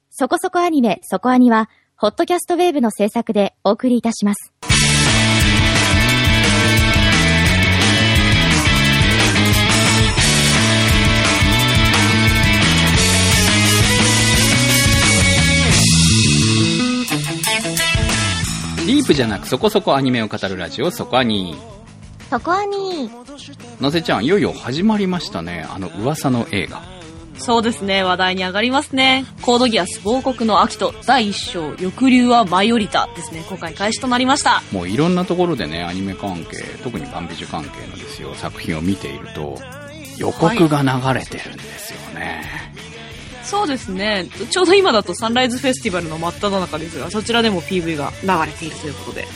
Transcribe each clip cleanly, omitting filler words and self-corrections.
そこそこアニメ、そこアニは、ホットキャストウェーブの制作でお送りいたします。 ディープじゃなくそこそこアニメを語るラジオ、そこアニ。 そこアニ。 なぜちゃん、いよいよ始まりましたね。噂の映画。 そうですね、話題に上がりますね。コードギアス亡国のアキト第1章翼竜は舞い降りたですね、公開開始となりました。 もういろんなところでね、アニメ関係、特にバンビジュ関係のですよ、作品を見ていると予告が流れてるんですよね、はい。 そうですね、ちょうど今だとサンライズフェスティバルの真っ只中ですが、そちらでも PV が流れているということで、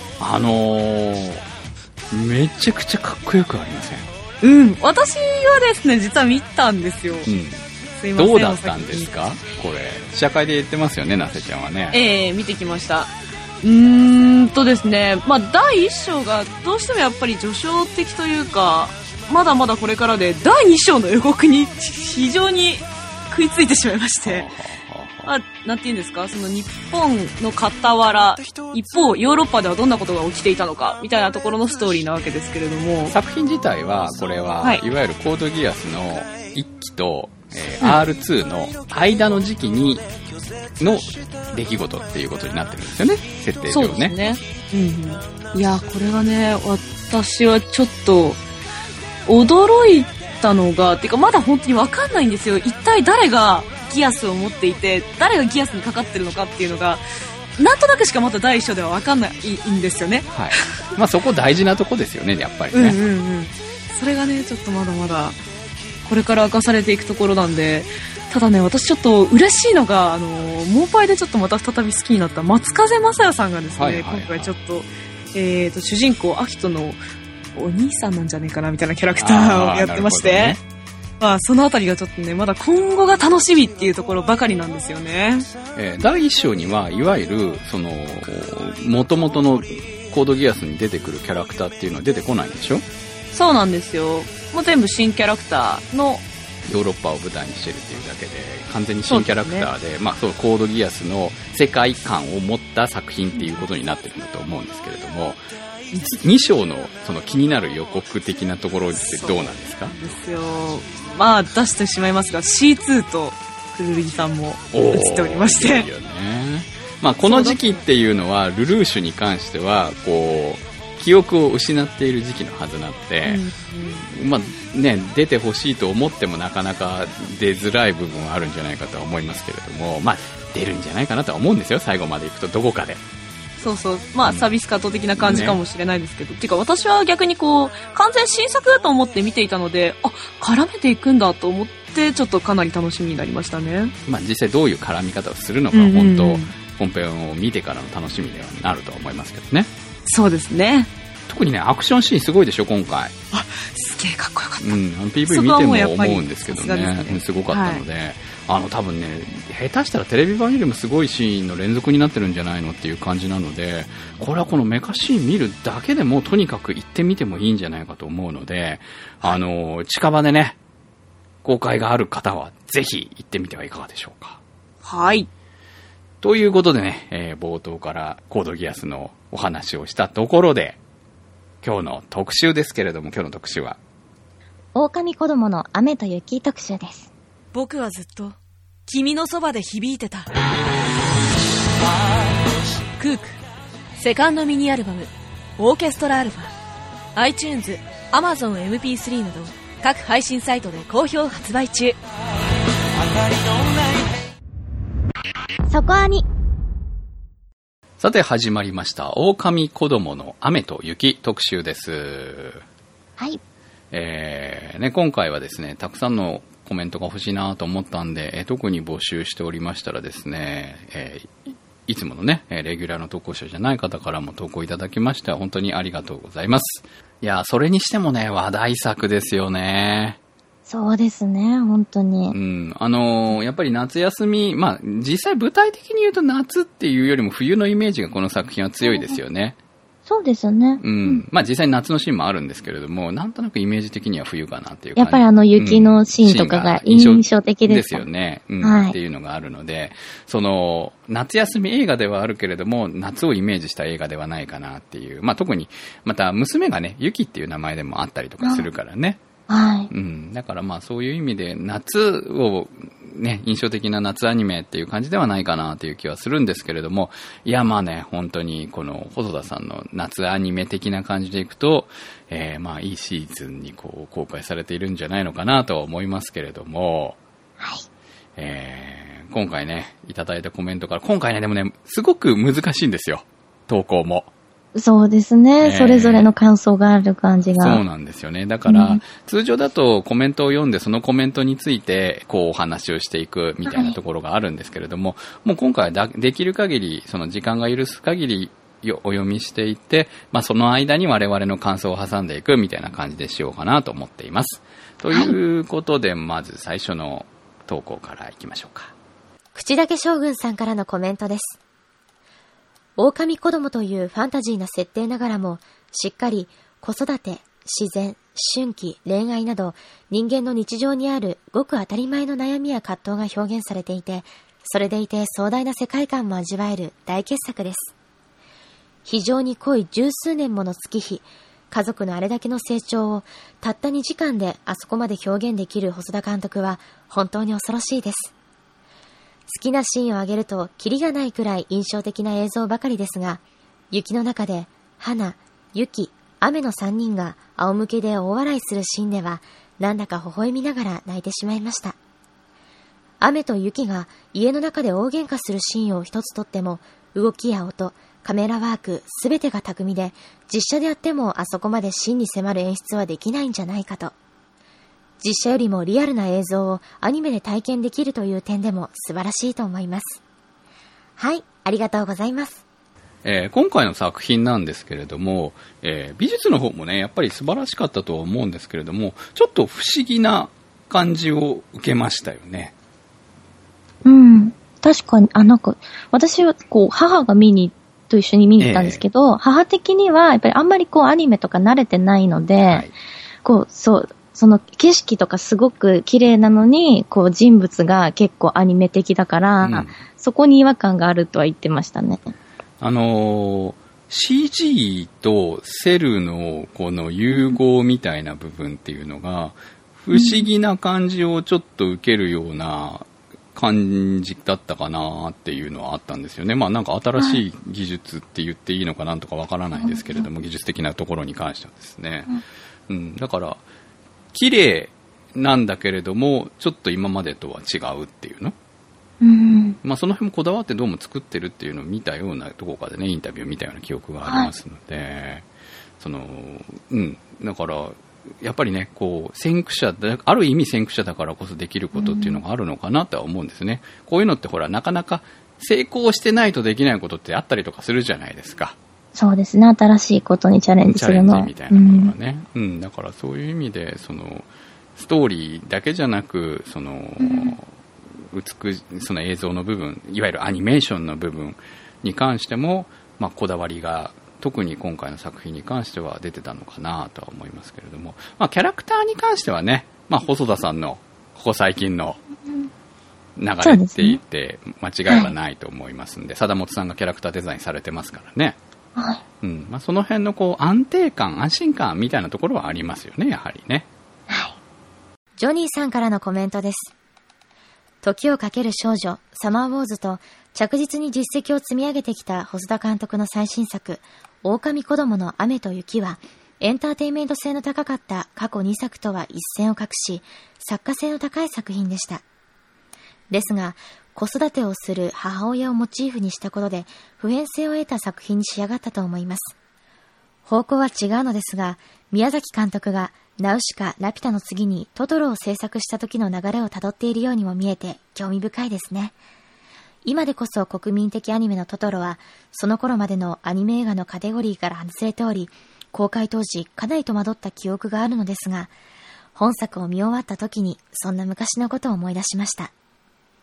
めちゃくちゃかっこよくありません？ うん、私はですね、実は見たんですよ。すいません。 どうだったんですか？これ試写会で言ってますよね、なせちゃんはね。 見てきました。ですね、まあ第1章がどうしてもやっぱり序章的というか、まだまだこれからで、第2章の予告に非常に食いついてしまいまして、なんて言うんですか、その日本の傍ら、一方ヨーロッパではどんなことが起きていたのかみたいなところのストーリーなわけですけれども、 作品自体はこれは、はい、いわゆるコードギアスの1期と、R2 の間の時期にの出来事っていうことになってるんですよね、設定上ね。 そうですね、いやこれはね、私はちょっと驚いたのが、てかまだ本当に分かんないんですよ。一体誰がギアスを持っていて、誰がギアスにかかってるのかっていうのが、なんとなくしかまた第一章では分かんないんですよね。 はい。まあそこ大事なとこですよね、やっぱりね。 それがね、ちょっとまだまだこれから明かされていくところなんで、ただね、私ちょっと嬉しいのが、モーパイでちょっとまた再び好きになった松風正也さんがですね、今回ちょっと、主人公アキトのお兄さんなんじゃねえかなみたいなキャラクターをやってまして、まあ、そのあたりがちょっとね、まだ今後が楽しみっていうところばかりなんですよね。 第一章にはいわゆるその元々のコードギアスに出てくるキャラクターっていうのは出てこないんでしょ？ そうなんですよ。もう全部新キャラクターのヨーロッパを舞台にしてるっていうだけで完全に新キャラクター で、まあ、そうコードギアスの世界観を持った作品っていうことになってるんだと思うんですけれども、2章のその気になる予告的なところってどうなんですか？ そうですよ。まあ出してしまいますが C2 とくるりさんも映っておりまして、いいよね。 まあ、この時期っていうのはルルーシュに関してはこう記憶を失っている時期のはずなので、まあね、出てほしいと思ってもなかなか出づらい部分はあるんじゃないかとは思いますけれども、まあ、出るんじゃないかなとは思うんですよ、最後までいくとどこかで。 そうそう、まあサービスカット的な感じかもしれないですけど、っていうか私は逆にこう完全新作だと思って見ていたので、絡めていくんだと思ってちょっとかなり楽しみになりましたね。 まあ実際どういう絡み方をするのか、本当本編を見てからの楽しみではなると思いますけどね。そうですね。特にね、アクションシーンすごいでしょ今回。 すげえかっこよかった。 PV 見ても思うんですけどね、すごかったので、多分ね、下手したらテレビ版よりもすごいシーンの連続になってるんじゃないのっていう感じなので、これはこのメカシーン見るだけでもとにかく行ってみてもいいんじゃないかと思うので、近場でね、公開がある方はぜひ行ってみてはいかがでしょうか。はい。ということでね、冒頭からコードギアスのお話をしたところで、今日の特集ですけれども、今日の特集は狼子供の雨と雪特集です。 僕はずっと君のそばで響いてた。クークセカンドミニアルバムオーケストラアルファ iTunes、Amazon MP3 など各配信サイトで好評発売中。 そこアニ。 さて始まりました狼子供の雨と雪特集です。 はい。 今回はですね、たくさんのコメントが欲しいなと思ったんで、特に募集しておりましたらですね、いつものね、レギュラーの投稿者じゃない方からも投稿いただきまして本当にありがとうございます。いや、それにしてもね、話題作ですよね。 そうですね、本当に。 やっぱり夏休み、まあ、実際具体的に言うと夏っていうよりも冬のイメージがこの作品は強いですよね。 そうですね。 うん。まあ実際に夏のシーンもあるんですけれども、なんとなくイメージ的には冬かなっていう感じ。 やっぱり雪のシーンとかが印象的です。 ですよね。うん。 はい。 っていうのがあるので、夏休み映画ではあるけれども、夏をイメージした映画ではないかなっていう。まあ特に、また娘がね、ユキっていう名前でもあったりとかするからね。 はい。 うん。だからまあそういう意味で、夏を、ね、印象的な夏アニメっていう感じではないかなという気はするんですけれども、いやまあね、本当にこの細田さんの夏アニメ的な感じでいくと、まあいいシーズンにこう公開されているんじゃないのかなとは思いますけれども、 はい。 今回ね、いただいたコメントから、今回ね、でもね、すごく難しいんですよ、投稿も。 そうですね、それぞれの感想がある感じが。 そうなんですよね。だから、通常だとコメントを読んで、そのコメントについて、こうお話をしていくみたいなところがあるんですけれども、もう今回はできる限り、その時間が許す限り、お読みしていって、まあその間に我々の感想を挟んでいくみたいな感じでしようかなと思っています。ということで、まず最初の投稿からいきましょうか。 口だけ将軍さんからのコメントです。狼子供というファンタジーな設定ながらも、しっかり子育て、自然、春季、恋愛など人間の日常にあるごく当たり前の悩みや葛藤が表現されていて、それでいて壮大な世界観も味わえる大傑作です。非常に濃い十数年もの月日、家族のあれだけの成長をたった2時間であそこまで表現できる細田監督は本当に恐ろしいです。好きなシーンを挙げるとキリがないくらい印象的な映像ばかりですが、雪の中で花、雪、雨の3人が仰向けで大笑いするシーンではなんだか微笑みながら泣いてしまいました。雨と雪が家の中で大喧嘩するシーンを一つとっても、動きや音、カメラワークすべてが巧みで、実写でやってもあそこまで真に迫る演出はできないんじゃないかと。実写よりもリアルな映像をアニメで体験できるという点でも素晴らしいと思います。はい、ありがとうございます。 今回の作品なんですけれども、美術の方もね、やっぱり素晴らしかったとは思うんですけれども、ちょっと不思議な感じを受けましたよね。 うん、確かに、なんか、私は母がと一緒に見に行ったんですけど、母的にはやっぱりあんまりアニメとか慣れてないので、はい、その景色とかすごく綺麗なのに、人物が結構アニメ的だから、そこに違和感があるとは言ってましたね。 CG とセルのこの融合みたいな部分っていうのが、不思議な感じをちょっと受けるような感じだったかなっていうのはあったんですよね。まあなんか新しい技術って言っていいのかなんとかわからないですけれども、技術的なところに関してはですね。だから、綺麗なんだけれども、ちょっと今までとは違うっていうの。まあその辺もこだわってどうも作ってるっていうのを見たようなところかでね、インタビューを見たような記憶がありますので、だから、やっぱりね、先駆者、ある意味先駆者だからこそできることっていうのがあるのかなとは思うんですね。こういうのってほら、なかなか成功してないとできないことってあったりとかするじゃないですか。 そうですね、新しいことにチャレンジするの。 チャレンジみたいなものがね。だからそういう意味で、ストーリーだけじゃなく、その映像の部分、いわゆるアニメーションの部分に関しても、まあ、こだわりが、特に今回の作品に関しては出てたのかなとは思いますけれども、まあ、キャラクターに関してはね、まあ、細田さんのここ最近の流れって言って間違いはないと思いますんで、貞本さんがキャラクターデザインされてますからね。まあ、その辺の安定感、安心感みたいなところはありますよね、やはりね。 ジョニーさんからのコメントです。時をかける少女、サマーウォーズと着実に実績を積み上げてきた細田監督の最新作、狼子供の雨と雪は、エンターテインメント性の高かった過去2作とは一線を画し、作家性の高い作品でした。ですが、子育てをする母親をモチーフにしたことで、普遍性を得た作品に仕上がったと思います。方向は違うのですが、宮崎監督がナウシカ・ラピュタの次にトトロを制作した時の流れをたどっているようにも見えて興味深いですね。今でこそ国民的アニメのトトロは、その頃までのアニメ映画のカテゴリーから外れており、公開当時かなり戸惑った記憶があるのですが、本作を見終わった時にそんな昔のことを思い出しました。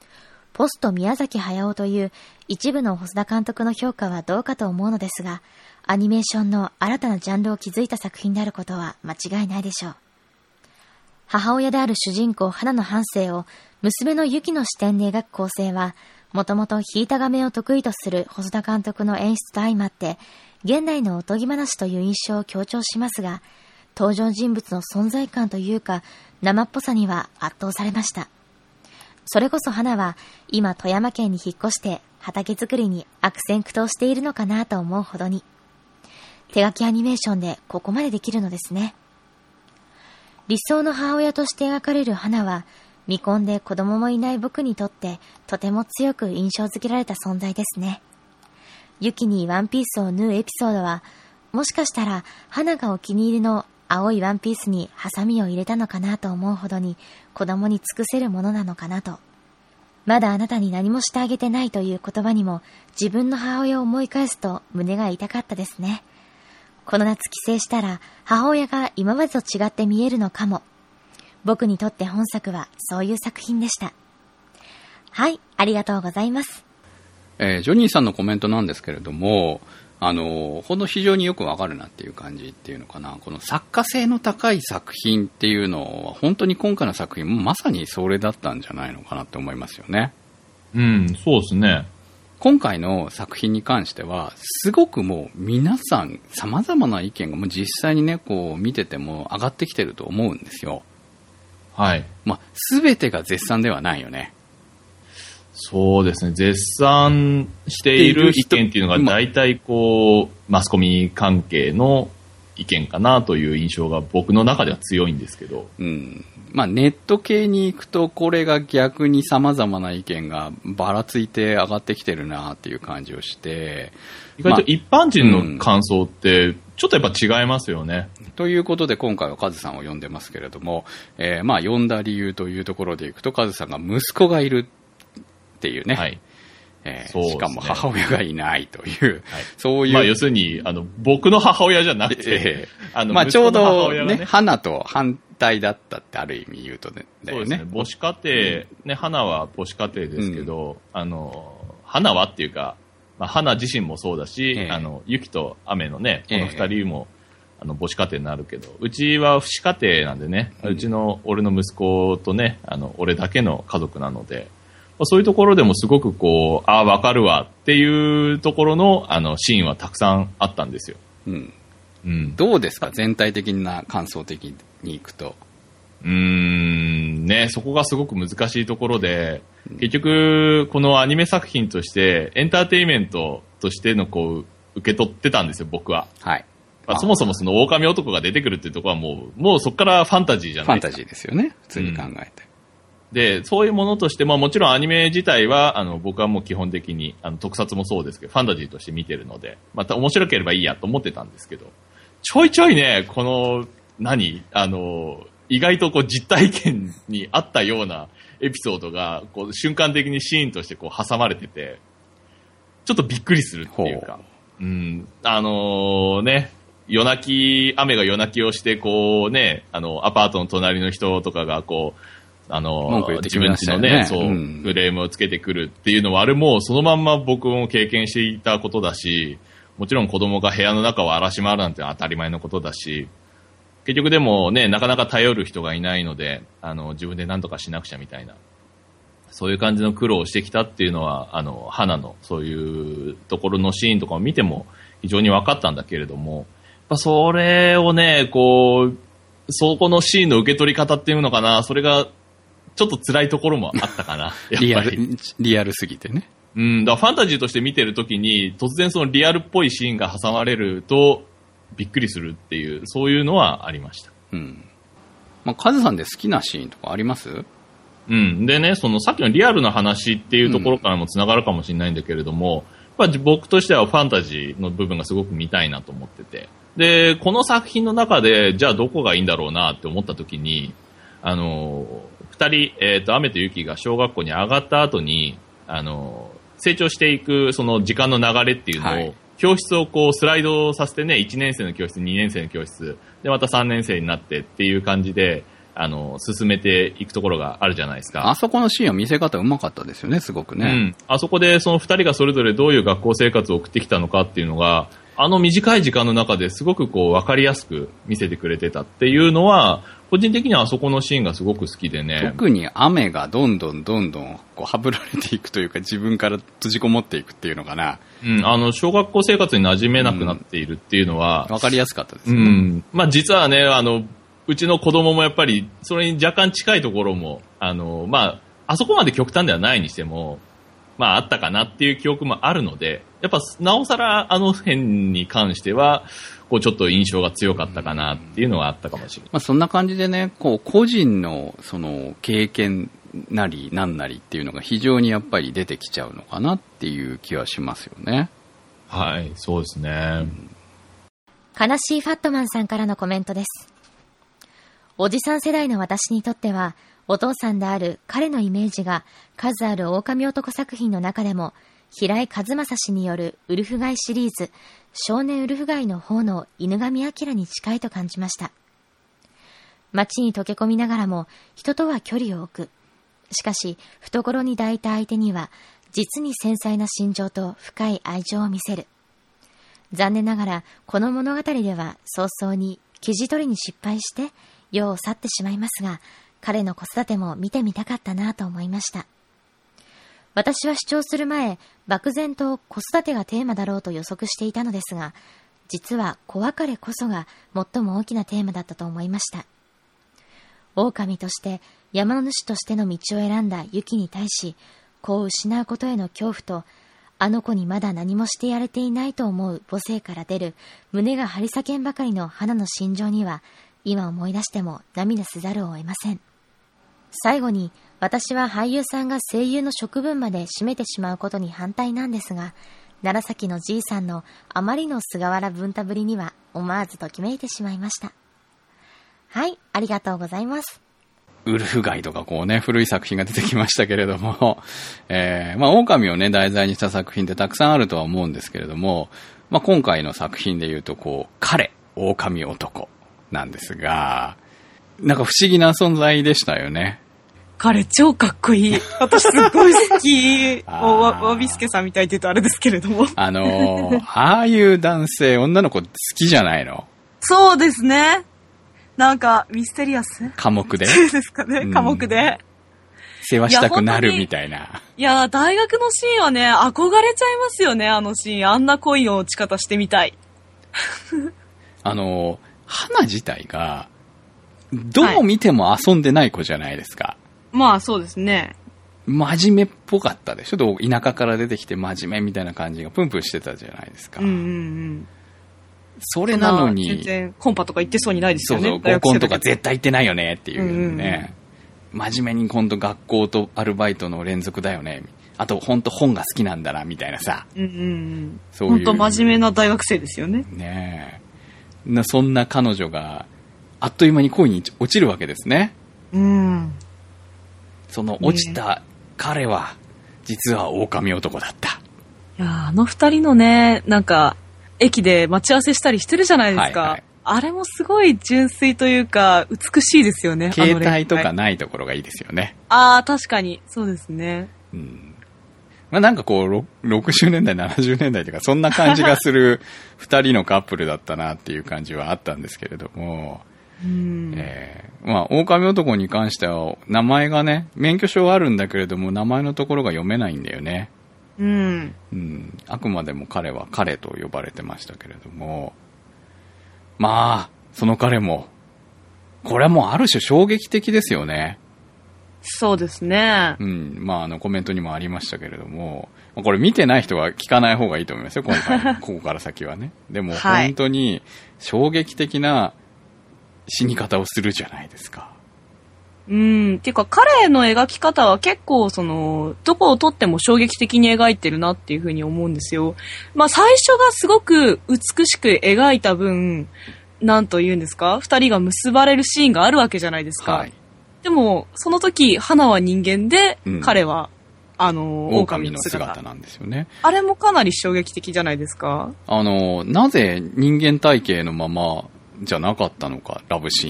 ポスト宮崎駿という一部の細田監督の評価はどうかと思うのですが、アニメーションの新たなジャンルを築いた作品であることは間違いないでしょう。母親である主人公花の半生を娘のユキの視点で描く構成は、もともと引いた画面を得意とする細田監督の演出と相まって、現代のおとぎ話という印象を強調しますが、登場人物の存在感というか、生っぽさには圧倒されました。それこそ花は、今富山県に引っ越して畑作りに悪戦苦闘しているのかなと思うほどに。手書きアニメーションでここまでできるのですね。理想の母親として描かれる花は、未婚で子供もいない僕にとってとても強く印象づけられた存在ですね。ユキにワンピースを縫うエピソードは、もしかしたら花がお気に入りの青いワンピースにハサミを入れたのかなと思うほどに子供に尽くせるものなのかなと。まだあなたに何もしてあげてないという言葉にも自分の母親を思い返すと胸が痛かったですね。この夏帰省したら母親が今までと違って見えるのかも。僕にとって本作はそういう作品でした。はい、ありがとうございます。 ジョニーさんのコメントなんですけれども、ほんと非常によくわかるなっていう感じっていうのかな。この作家性の高い作品っていうのは本当に今回の作品もまさにそれだったんじゃないのかなって思いますよね。 うん、そうですね。 今回の作品に関してはすごくもう皆さん様々な意見がもう実際にねこう見てても上がってきてると思うんですよ。 はい。 まあ全てが絶賛ではないよね。 そうですね。絶賛している意見っていうのが大体こうマスコミ関係の意見かなという印象が僕の中では強いんですけど。 うん。まあネット系に行くとこれが逆に様々な意見がばらついて上がってきてるなっていう感じをして、 意外と一般人の感想ってちょっとやっぱ違いますよね。 ということで今回はカズさんを呼んでますけれども、まあ呼んだ理由というところでいくとカズさんが息子がいるっていうね。はい。そうですね、しかも母親がいないという、はい、そういう。 まあ要するに、僕の母親じゃなくて、 まあちょうどね、花と反対だったってある意味言うとね、だよね。 そうですね。母子家庭、ね、花は母子家庭ですけど、花はっていうか、まあ花自身もそうだし、雪と雨のね、この二人も、母子家庭になるけど、うちは父子家庭なんでね、うちの俺の息子とね、俺だけの家族なので、そういうところでもすごくこう、ああ、わかるわっていうところの、シーンはたくさんあったんですよ。 うん。うん。どうですか全体的な感想的にいくと。 ね、そこがすごく難しいところで、結局、このアニメ作品として、エンターテインメントとしてのこう、受け取ってたんですよ、僕は。 はい。 まあ、そもそもその狼男が出てくるっていうところはもうそこからファンタジーじゃないですか。 ファンタジーですよね、普通に考えて。 で、そういうものとして、まあもちろんアニメ自体は、僕はもう基本的に、特撮もそうですけど、ファンタジーとして見てるので、また面白ければいいやと思ってたんですけど、ちょいちょいね、この、意外とこう実体験にあったようなエピソードが、こう瞬間的にシーンとしてこう挟まれてて、ちょっとびっくりするっていうか、ね、雨が夜泣きをして、こうね、アパートの隣の人とかがこう、自分家のね、そう、フレームをつけてくるっていうのは、あれもそのまんま僕も経験していたことだし、もちろん子供が部屋の中を荒らし回るなんて当たり前のことだし、結局でもね、なかなか頼る人がいないので、自分で何とかしなくちゃみたいな、そういう感じの苦労をしてきたっていうのは、花のそういうところのシーンとかを見ても非常に分かったんだけれども、やっぱそれをね、こう、そこのシーンの受け取り方っていうのかな、それが、ちょっと辛いところもあったかな。 リアルすぎてね。 だからファンタジーとして見てるときに、突然そのリアルっぽいシーンが挟まれると、びっくりするっていう、そういうのはありました。 まあ、カズさんで好きなシーンとかあります？ でね、そのさっきのリアルな話っていうところからもつながるかもしれないんだけれども、やっぱ僕としてはファンタジーの部分がすごく見たいなと思ってて。で、この作品の中で、じゃあどこがいいんだろうなって思ったときに、二人、雨と雪が小学校に上がった後に、成長していく、その時間の流れっていうのを、はい、教室をこうスライドさせてね、1年生の教室、2年生の教室、で、また3年生になってっていう感じで、 進めていくところがあるじゃないですか。 あそこのシーンは見せ方うまかったですよね、すごくね。 うん。あそこでその二人がそれぞれどういう学校生活を送ってきたのかっていうのが、短い時間の中ですごくわかりやすく見せてくれてたっていうのは、個人的にはあそこのシーンがすごく好きでね。 特に雨がどんどんはぶられていくというか、自分から閉じこもっていくっていうのかな。 うん、小学校生活に馴染めなくなっているっていうのは。 わかりやすかったですよね。 うん。まあ実はね、うちの子供もやっぱり、それに若干近いところも、あそこまで極端ではないにしても、あったかなっていう記憶もあるので、やっぱ、なおさら辺に関しては、ちょっと印象が強かったかなっていうのはあったかもしれない。 そんな感じでね、個人の、経験なり、なんなりっていうのが非常にやっぱり出てきちゃうのかなっていう気はしますよね。 はい、そうですね。 悲しいファットマンさんからのコメントです。おじさん世代の私にとっては、お父さんである彼のイメージが数ある狼男作品の中でも、平井和正氏によるウルフガイシリーズ、少年ウルフガイの方の犬神明に近いと感じました。街に溶け込みながらも人とは距離を置く。しかし、懐に抱いた相手には、実に繊細な心情と深い愛情を見せる。残念ながら、この物語では早々に生地取りに失敗して、世を去ってしまいますが、彼の子育ても見てみたかったなと思いました。私は視聴する前、漠然と子育てがテーマだろうと予測していたのですが、実は子別れこそが最も大きなテーマだったと思いました。狼として山の主としての道を選んだユキに対し、子を失うことへの恐怖と、あの子にまだ何もしてやれていないと思う母性から出る胸が張り裂けんばかりの花の心情には、今思い出しても涙せざるを得ません。最後に、私は俳優さんが声優の職分まで占めてしまうことに反対なんですが、楢崎のじいさんのあまりの菅原文太ぶりには思わずときめいてしまいました。はい、ありがとうございます。 ウルフガイとか古い作品が出てきましたけれども、狼をね、題材にした作品ってたくさんあるとは思うんですけれども、今回の作品で言うと彼、狼男なんですが、なんか不思議な存在でしたよね。 彼超かっこいい。私すっごい好き。わびすけさんみたいって言うとあれですけれども。 ああいう男性、女の子好きじゃないの？ そうですね。なんか、ミステリアス？ 寡黙で？ そうですかね、寡黙で。 世話したくなるみたいな。 いや、大学のシーンはね、憧れちゃいますよね、あのシーン。あんな恋の落ち方してみたい。 花自体が、どう見ても遊んでない子じゃないですか。はい、 まあそうですね。 真面目っぽかったでしょ。田舎から出てきて真面目みたいな感じがプンプンしてたじゃないですか。それなのに。 全然コンパとか行ってそうにないですよね。 合コンとか絶対行ってないよねっていうね。真面目に今度学校とアルバイトの連続だよね。あと本当本が好きなんだなみたいなさ。そういう。 本当真面目な大学生ですよね。 ねえ。そんな彼女があっという間に恋に落ちるわけですね。その落ちた彼は実は狼男だった。 いや、二人のね、なんか駅で待ち合わせしたりしてるじゃないですか。はいはい、あれもすごい純粋というか美しいですよね。 携帯とかないところがいいですよね。 ああ、確かにそうですね。 なんか60年代70年代とかそんな感じがする2人のカップルだったなっていう感じはあったんですけれども、狼男に関しては名前がね、免許証はあるんだけれども名前のところが読めないんだよね。あくまでも彼は彼と呼ばれてましたけれども、その彼もこれはもうある種衝撃的ですよね。 そうですね。 コメントにもありましたけれども、これ見てない人は聞かない方がいいと思いますよ、今回。ここから先はね。でも本当に衝撃的な死に方をするじゃないですか。 っていうか彼の描き方は結構どこを撮っても衝撃的に描いてるなっていうふうに思うんですよ。最初がすごく美しく描いた分、なんと言うんですか、二人が結ばれるシーンがあるわけじゃないですか。はい、でも、その時、花は人間で、彼は、狼の姿なんですよね。 あれもかなり衝撃的じゃないですか。 なぜ人間体型のままじゃなかったのか、ラブシーンがっ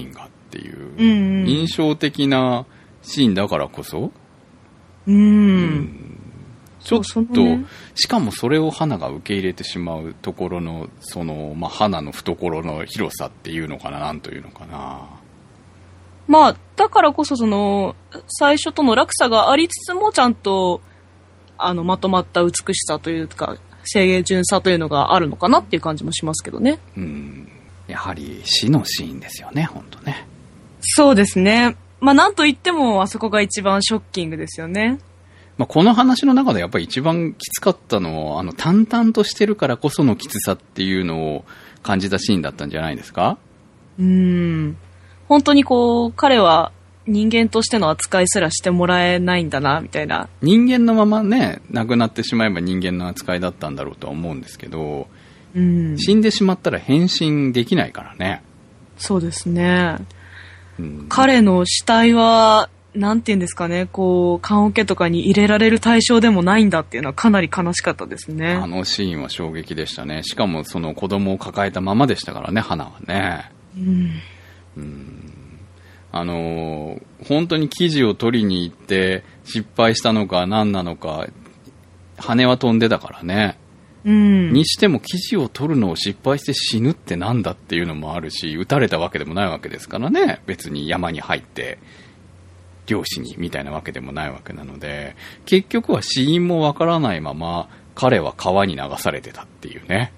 っていう印象的なシーンだからこそ、ちょっと、しかもそれを花が受け入れてしまうところのその、花の懐の広さっていうのかな、なんというのかな。 だからこそその最初との落差がありつつもちゃんとまとまった美しさというか清純さというのがあるのかなっていう感じもしますけどね。 やはり死のシーンですよね、本当ね。 そうですね。なんといってもあそこが一番ショッキングですよね。 この話の中でやっぱり一番きつかったのは淡々としてるからこそのきつさっていうのを感じたシーンだったんじゃないですか。 本当に彼は人間としての扱いすらしてもらえないんだなみたいな。 人間のままね亡くなってしまえば人間の扱いだったんだろうとは思うんですけど、死んでしまったら変身できないからね。 そうですね。彼の死体はなんて言うんですかね、棺桶とかに入れられる対象でもないんだっていうのはかなり悲しかったですね。 あのシーンは衝撃でしたね。しかもその子供を抱えたままでしたからね、花はね。本当に生地を取りに行って失敗したのか何なのか、羽は飛んでたからね。にしても生地を取るのを失敗して死ぬってなんだっていうのもあるし、撃たれたわけでもないわけですからね。別に山に入って漁師にみたいなわけでもないわけなので、結局は死因もわからないまま彼は川に流されてたっていうね。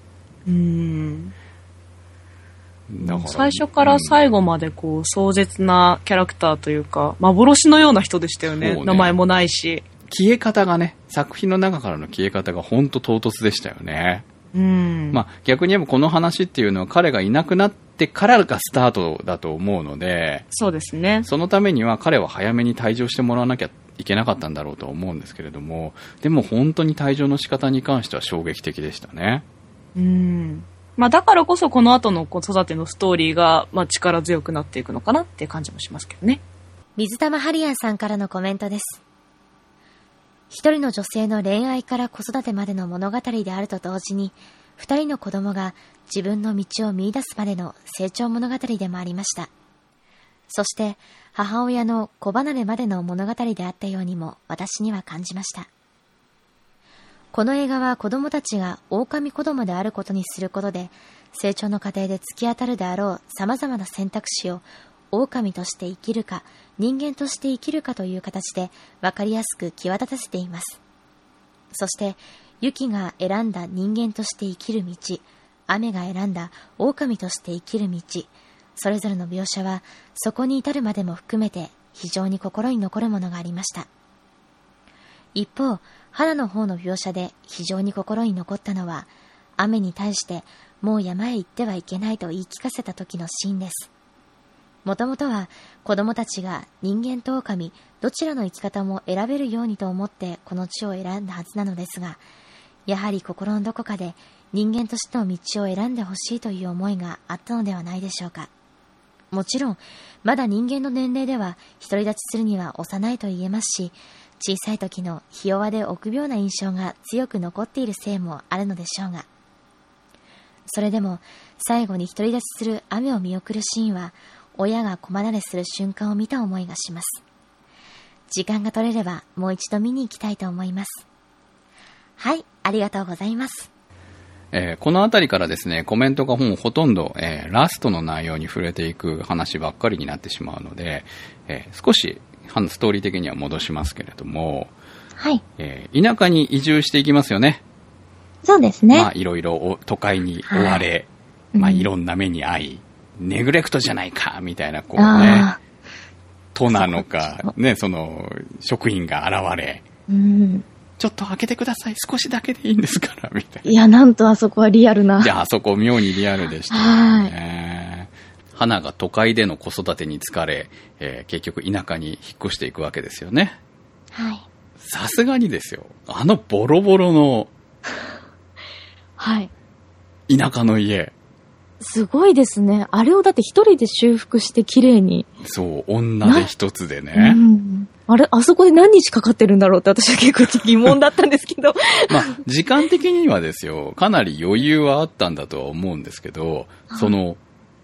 だから最初から最後まで壮絶なキャラクターというか幻のような人でしたよね。名前もないし、 消え方がね、作品の中からの消え方が本当唐突でしたよね。逆に言えばこの話っていうのは彼がいなくなってからがスタートだと思うので、 そうですね。 そのためには彼は早めに退場してもらわなきゃいけなかったんだろうと思うんですけれども、でも本当に退場の仕方に関しては衝撃的でしたね。 だからこそこの後の子育てのストーリーが力強くなっていくのかなっていう感じもしますけどね。 水玉ハリアンさんからのコメントです。一人の女性の恋愛から子育てまでの物語であると同時に、二人の子供が自分の道を見出すまでの成長物語でもありました。そして母親の子離れまでの物語であったようにも私には感じました。この映画は子供たちが狼子供であることにすることで、成長の過程で突き当たるであろう様々な選択肢を狼として生きるか人間として生きるかという形で分かりやすく際立たせています。そしてユキが選んだ人間として生きる道、雨が選んだ狼として生きる道、それぞれの描写はそこに至るまでも含めて非常に心に残るものがありました。一方、花の方の描写で非常に心に残ったのは、雨に対してもう山へ行ってはいけないと言い聞かせた時のシーンです。もともとは子供たちが人間と狼どちらの生き方も選べるようにと思ってこの地を選んだはずなのですが、やはり心のどこかで人間としての道を選んでほしいという思いがあったのではないでしょうか。もちろんまだ人間の年齢では独り立ちするには幼いと言えますし、小さい時のひ弱で臆病な印象が強く残っているせいもあるのでしょうが、それでも最後に独り立ちする雨を見送るシーンは親が子離れする瞬間を見た思いがします。時間が取れればもう一度見に行きたいと思います。はい、ありがとうございます。 このあたりからですね、コメントがほとんど、ラストの内容に触れていく話ばっかりになってしまうので、少しストーリー的には戻しますけれども、 はい。 田舎に移住していきますよね。 そうですね。 いろいろ都会に追われ、いろんな目に遭い、ネグレクトじゃないかみたいな都なのかね、その職員が現れ、ちょっと開けてください、少しだけでいいんですからみたいな。 いや、なんとあそこはリアルな。 いや、あそこ妙にリアルでしたよね。花が都会での子育てに疲れ、結局田舎に引っ越していくわけですよね。 はい。 さすがにですよ、あのボロボロのはい。 田舎の家。 すごいですね。あれをだって一人で修復して綺麗に。 そう、女で一つでね。 あれ、あそこで何日かかってるんだろうって私は結構疑問だったんですけど。 時間的にはですよ、かなり余裕はあったんだとは思うんですけど、その、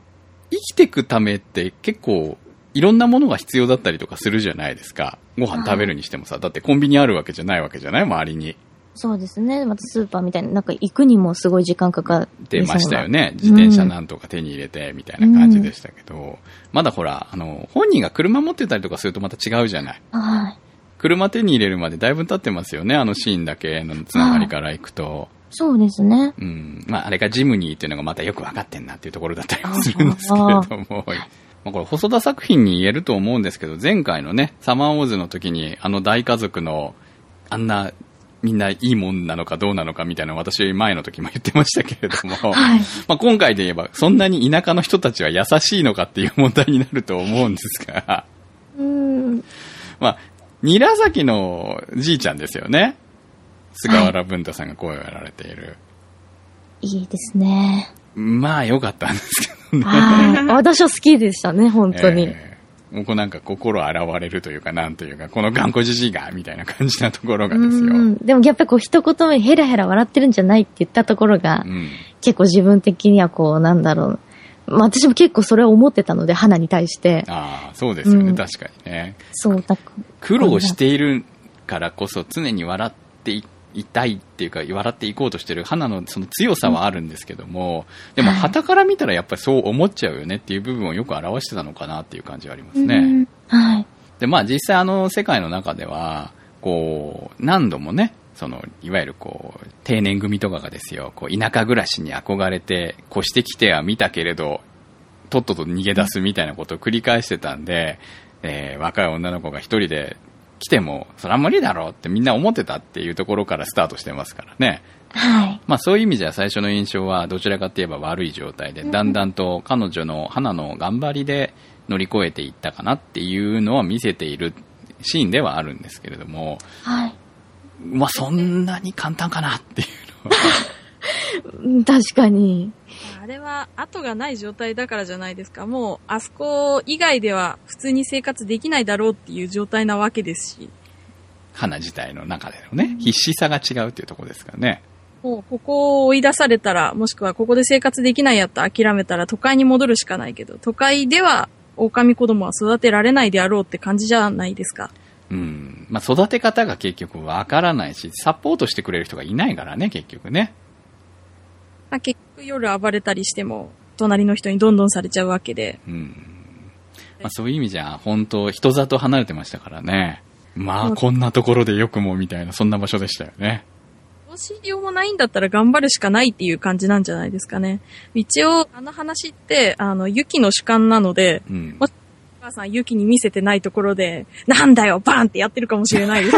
生きていくためって結構いろんなものが必要だったりとかするじゃないですか。ご飯食べるにしてもさ、だってコンビニあるわけじゃないわけじゃない、周りに。 そうですね。またスーパーみたいな、なんか行くにもすごい時間かかってましたよね。自転車なんとか手に入れてみたいな感じでしたけど、まだほら、本人が車持ってたりとかするとまた違うじゃない。 はい。 車手に入れるまでだいぶ経ってますよね、あのシーンだけのつながりから行くと。 そうですね。 うん。まあ、あれがジムニーっていうのがまたよくわかってんなっていうところだったりもするんですけれども。まあ、これ細田作品に言えると思うんですけど、前回のね、サマーウォーズの時に大家族のあんなみんないいもんなのかどうなのかみたいなの私前の時も言ってましたけれども、はい、まあ今回で言えばそんなに田舎の人たちは優しいのかっていう問題になると思うんですが、まあ韮崎のじいちゃんですよね。菅原文太さんが声をやられている。 いいですね。 まあ良かったんですけどね。 私は好きでしたね、本当に。 もうこうなんか心洗われるというかなんというか、この頑固じじいがみたいな感じなところがですよ。 でもやっぱりこう一言目ヘラヘラ笑ってるんじゃないって言ったところが、結構自分的にはこうなんだろう。まあ、私も結構それを思ってたので、花に対して。 ああ、そうですよね、確かにね。 そうだ。 苦労しているからこそ常に笑っていたいっていうか、笑っていこうとしてる花のその強さはあるんですけども、でも旗から見たらやっぱりそう思っちゃうよねっていう部分をよく表してたのかなっていう感じはありますね。 はい。 で、まあ実際世界の中では、こう、何度もね、いわゆるこう、定年組とかがですよ、こう、田舎暮らしに憧れて、越してきては見たけれど、とっとと逃げ出すみたいなことを繰り返してたんで、若い女の子が一人で来ても、それは無理だろうってみんな思ってたっていうところからスタートしてますからね。 はい。 まあそういう意味じゃ最初の印象はどちらかといえば悪い状態で、だんだんと彼女の花の頑張りで乗り越えていったかなっていうのは見せているシーンではあるんですけれども、 はい。 まあそんなに簡単かなっていうのは。確かに。 あれは後がない状態だからじゃないですか。もうあそこ以外では普通に生活できないだろうっていう状態なわけですし。 花自体の中でのね、必死さが違うっていうところですからね。 もうここを追い出されたら、もしくはここで生活できないやったら諦めたら都会に戻るしかないけど、都会では狼子供は育てられないであろうって感じじゃないですか。 まあ育て方が結局わからないし、サポートしてくれる人がいないからね、結局ね。 まあ、結局夜暴れたりしても隣の人にどんどんされちゃうわけで、 まあ、そういう意味じゃ本当人里離れてましたからね。まあこんなところでよくもみたいなそんな場所でしたよね。 どうしようもないんだったら頑張るしかないっていう感じなんじゃないですかね。一応話ってユキの主観なので、もしお母さんユキに見せてないところでなんだよバーンってやってるかもしれないです。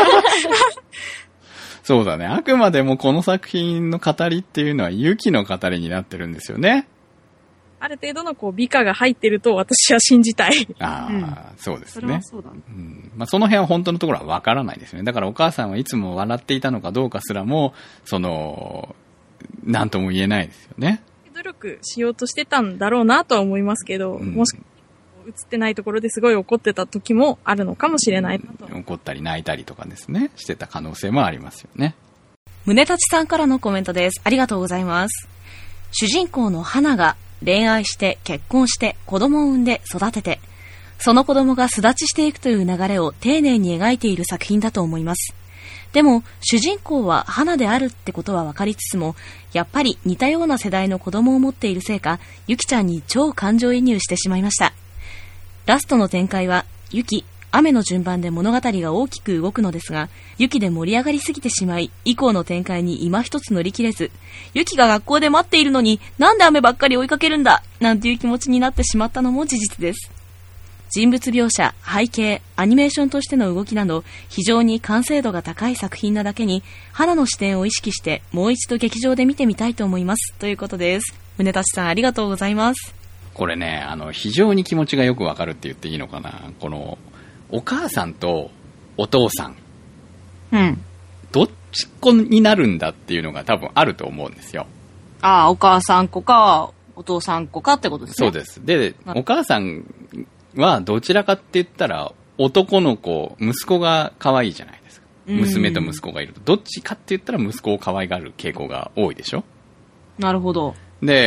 そうだね。あくまでもこの作品の語りっていうのはユキの語りになってるんですよね。 ある程度のこう美化が入ってると私は信じたい。 そうですね。 それはそうだね。 まあ、その辺は本当のところはわからないですね。だからお母さんはいつも笑っていたのかどうかすらも、なんとも言えないですよね。 努力しようとしてたんだろうなとは思いますけど、もし映ってないところですごい怒ってた時もあるのかもしれないなと。 怒ったり泣いたりとかですね、してた可能性もありますよね。 宗立さんからのコメントです。ありがとうございます。主人公の花が恋愛して結婚して子供を産んで育てて、その子供が巣立ちしていくという流れを丁寧に描いている作品だと思います。でも主人公は花であるってことは分かりつつも、やっぱり似たような世代の子供を持っているせいか、ゆきちゃんに超感情移入してしまいました。ラストの展開はゆき、雨の順番で物語が大きく動くのですが、ゆきで盛り上がりすぎてしまい、以降の展開に今一つ乗り切れず、ゆきが学校で待っているのになんで雨ばっかり追いかけるんだなんていう気持ちになってしまったのも事実です。人物描写、背景、アニメーションとしての動きなど非常に完成度が高い作品なだけに、花の視点を意識してもう一度劇場で見てみたいと思いますということです。宗立さんありがとうございます。 これね、非常に気持ちがよくわかるって言っていいのかな。このお母さんとお父さん、どっちっ子になるんだっていうのが多分あると思うんですよ。 ああ、お母さん子かお父さん子かってことですね。 そうです。で、お母さんはどちらかって言ったら男の子、息子が可愛いじゃないですか。娘と息子がいると、どっちかって言ったら息子を可愛がる傾向が多いでしょ。 なるほど。 で、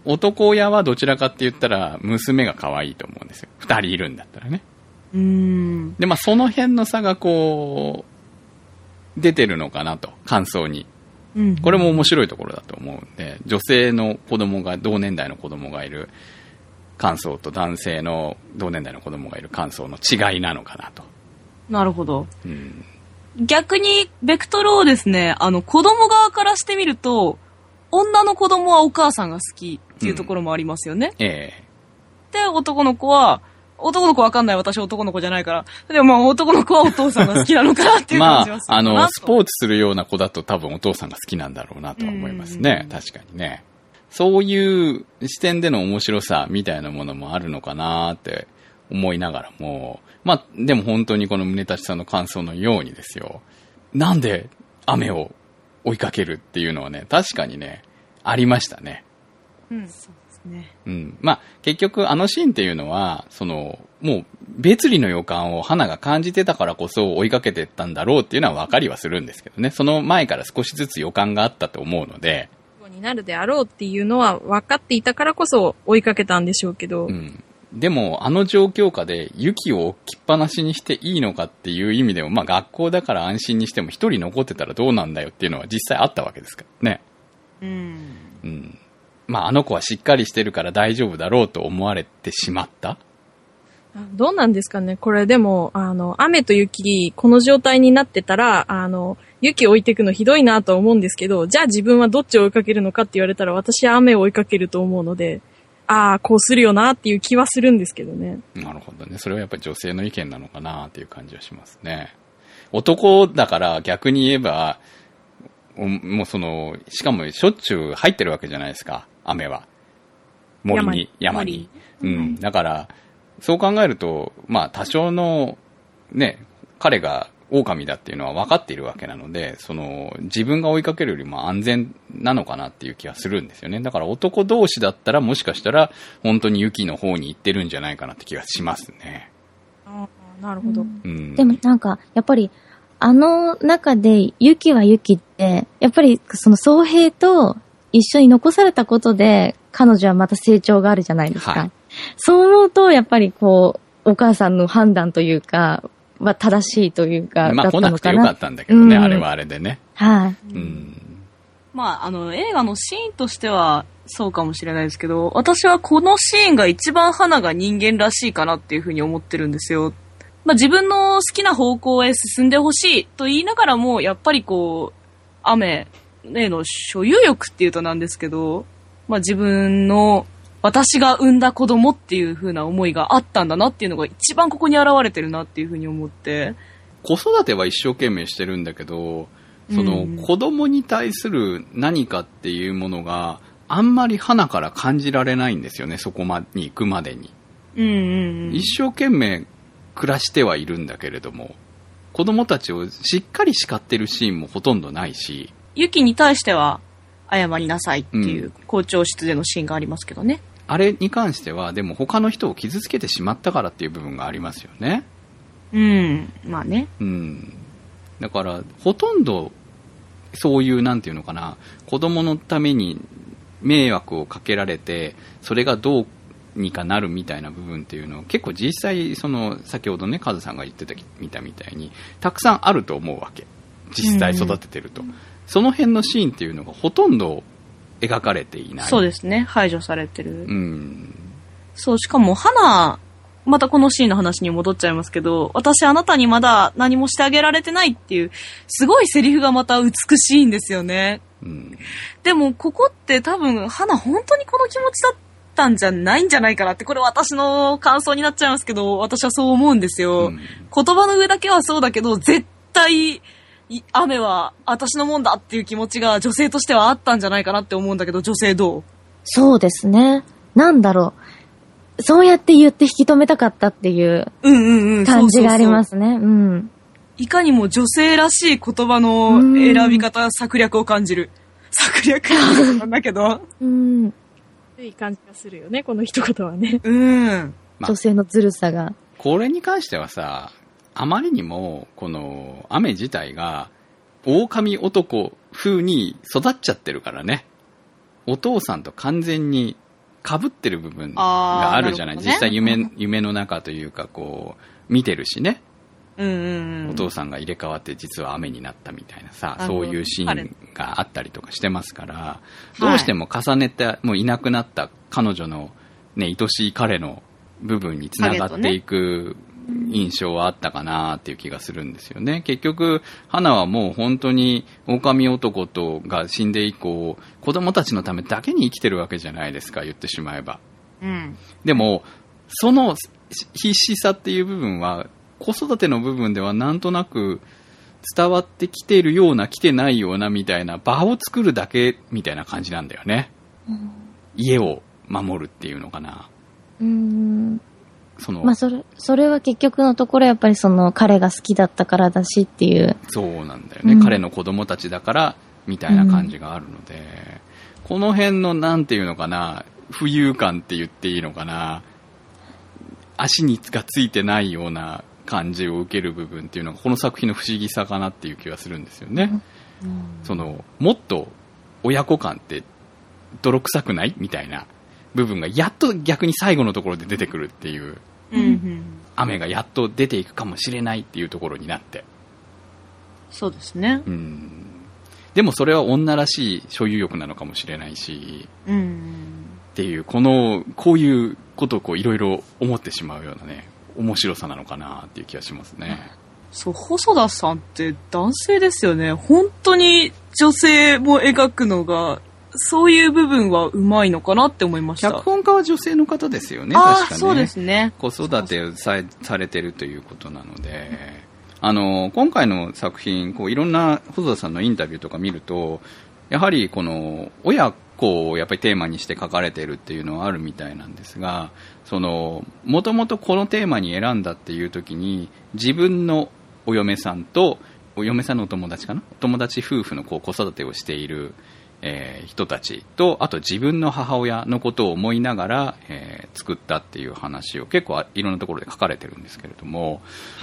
男親はどちらかって言ったら娘が可愛いと思うんですよ。二人いるんだったらね。で、まあその辺の差がこう、出てるのかなと、感想に。これも面白いところだと思うんで、女性の子供が、同年代の子供がいる感想と男性の同年代の子供がいる感想の違いなのかなと。 なるほど。逆に、ベクトルをですね、子供側からしてみると、女の子供はお母さんが好きっていうところもありますよね。で、男の子はわかんない、私男の子じゃないから。でもまあ男の子はお父さんが好きなのかなっていう感じはするかな。 まあ、スポーツするような子だと多分お父さんが好きなんだろうなとは思いますね。確かにね。そういう視点での面白さみたいなものもあるのかなって思いながらも、まあ、でも本当にこの宗立さんの感想のようにですよ。なんで雨を追いかけるっていうのはね、確かにね、ありましたね。 そうですね。 まあ、結局あのシーンっていうのは、もう別離の予感を花が感じてたからこそ追いかけてったんだろうっていうのは分かりはするんですけどね。その前から少しずつ予感があったと思うので。 になるであろうっていうのは分かっていたからこそ追いかけたんでしょうけど。 でもあの状況下で雪を置きっぱなしにしていいのかっていう意味でも、まあ学校だから安心にしても一人残ってたらどうなんだよっていうのは実際あったわけですからね。まああの子はしっかりしてるから大丈夫だろうと思われてしまった。 どうなんですかね。これでも、雨と雪、この状態になってたら、雪を置いていくのひどいなと思うんですけど、じゃあ自分はどっちを追いかけるのかって言われたら、私は雨を追いかけると思うので、こうするよなっていう気はするんですけどね。なるほどね。それはやっぱり女性の意見なのかなっていう感じはしますね。男だから逆に言えば、もうしかもしょっちゅう入ってるわけじゃないですか、雨は。山に。だから、そう考えると、まあ多少のね、彼が狼だっていうのは分かっているわけなので、自分が追いかけるよりも安全なのかなっていう気がするんですよね。だから男同士だったらもしかしたら本当に雪の方に行ってるんじゃないかなって気がしますね。 なるほど。 でもなんか、やっぱり中で雪は雪って、やっぱり宗平と一緒に残されたことで彼女はまた成長があるじゃないですか。そう思うと、やっぱりお母さんの判断というか、は正しいというか、 まあ来なくてよかったんだけどね、あれはあれでね。 まあ、映画のシーンとしてはそうかもしれないですけど、私はこのシーンが一番花が人間らしいかなっていうふうに思ってるんですよ。まあ自分の好きな方向へ進んでほしいと言いながらも、やっぱり雨への所有欲っていうとなんですけど、まあ自分の私が産んだ子供っていう風な思いがあったんだなっていうのが一番ここに現れてるなっていう風に思って。 子育ては一生懸命してるんだけど、子供に対する何かっていうものがあんまり花から感じられないんですよね、そこまでに行くまでに。一生懸命暮らしてはいるんだけれども、子供たちをしっかり叱ってるシーンもほとんどないし。 ユキに対しては謝りなさいっていう校長室でのシーンがありますけどね。 あれに関しては、でも他の人を傷つけてしまったからっていう部分がありますよね。 まあね。 だから、ほとんど、そういう、なんていうのかな、子供のために迷惑をかけられて、それがどうにかなるみたいな部分っていうのを、結構実際、先ほどね、カズさんが言ってたみたいに、たくさんあると思うわけ。実際育ててると。その辺のシーンっていうのがほとんど、描かれていない。 そうですね。排除されてる。そう、しかも花、またこのシーンの話に戻っちゃいますけど、私あなたにまだ何もしてあげられてないっていう、すごいセリフがまた美しいんですよね。でもここって多分花本当にこの気持ちだったんじゃないんじゃないかなって、これ私の感想になっちゃいますけど、私はそう思うんですよ。言葉の上だけはそうだけど、絶対、雨は私のもんだっていう気持ちが女性としてはあったんじゃないかなって思うんだけど、女性どう？ そうですね。なんだろう。そうやって言って引き止めたかったっていう感じがありますね。 いかにも女性らしい言葉の選び方、策略を感じる。策略なんだけど。 いい感じがするよね、この一言はね。 女性のずるさが。 これに関してはさ、あまりにもこの雨自体が狼男風に育っちゃってるからね。お父さんと完全に被ってる部分があるじゃない。実際夢の中というか、こう、見てるしね。お父さんが入れ替わって実は雨になったみたいなさ、そういうシーンがあったりとかしてますから、どうしても重ねて、もういなくなった彼女のね、愛しい彼の部分につながっていく印象はあったかなっていう気がするんですよね。結局、花はもう本当に狼男が死んで以降、子供たちのためだけに生きてるわけじゃないですか、言ってしまえば。でも、その必死さっていう部分は、子育ての部分ではなんとなく伝わってきているような来てないようなみたいな場を作るだけみたいな感じなんだよね、家を守るっていうのかな。 まあそれは結局のところやっぱりその彼が好きだったからだしっていう。 そうなんだよね、彼の子供たちだからみたいな感じがあるので、この辺のなんていうのかな、浮遊感って言っていいのかな、足がついてないような感じを受ける部分っていうのがこの作品の不思議さかなっていう気がするんですよね。もっと親子感って泥臭くないみたいな部分がやっと逆に最後のところで出てくるっていう、雨がやっと出ていくかもしれないっていうところになって、 そうですね。 でもそれは女らしい所有欲なのかもしれないし、っていうこういうことをいろいろ思ってしまうようなね、面白さなのかなっていう気がしますね。 そう、細田さんって男性ですよね。本当に女性も描くのが、そういう部分はうまいのかなって思いました。 脚本家は女性の方ですよね、確かね。 そうですね。 子育てをされてるということなので、今回の作品、いろんな細田さんのインタビューとか見ると、やはりこの親子をやっぱりテーマにして書かれているっていうのはあるみたいなんですが、もともとこのテーマに選んだっていう時に、自分のお嫁さんとお嫁さんのお友達かな、友達夫婦の子育てをしている、人たちと、あと自分の母親のことを思いながら、作ったっていう話を結構いろんなところで書かれてるんですけれども、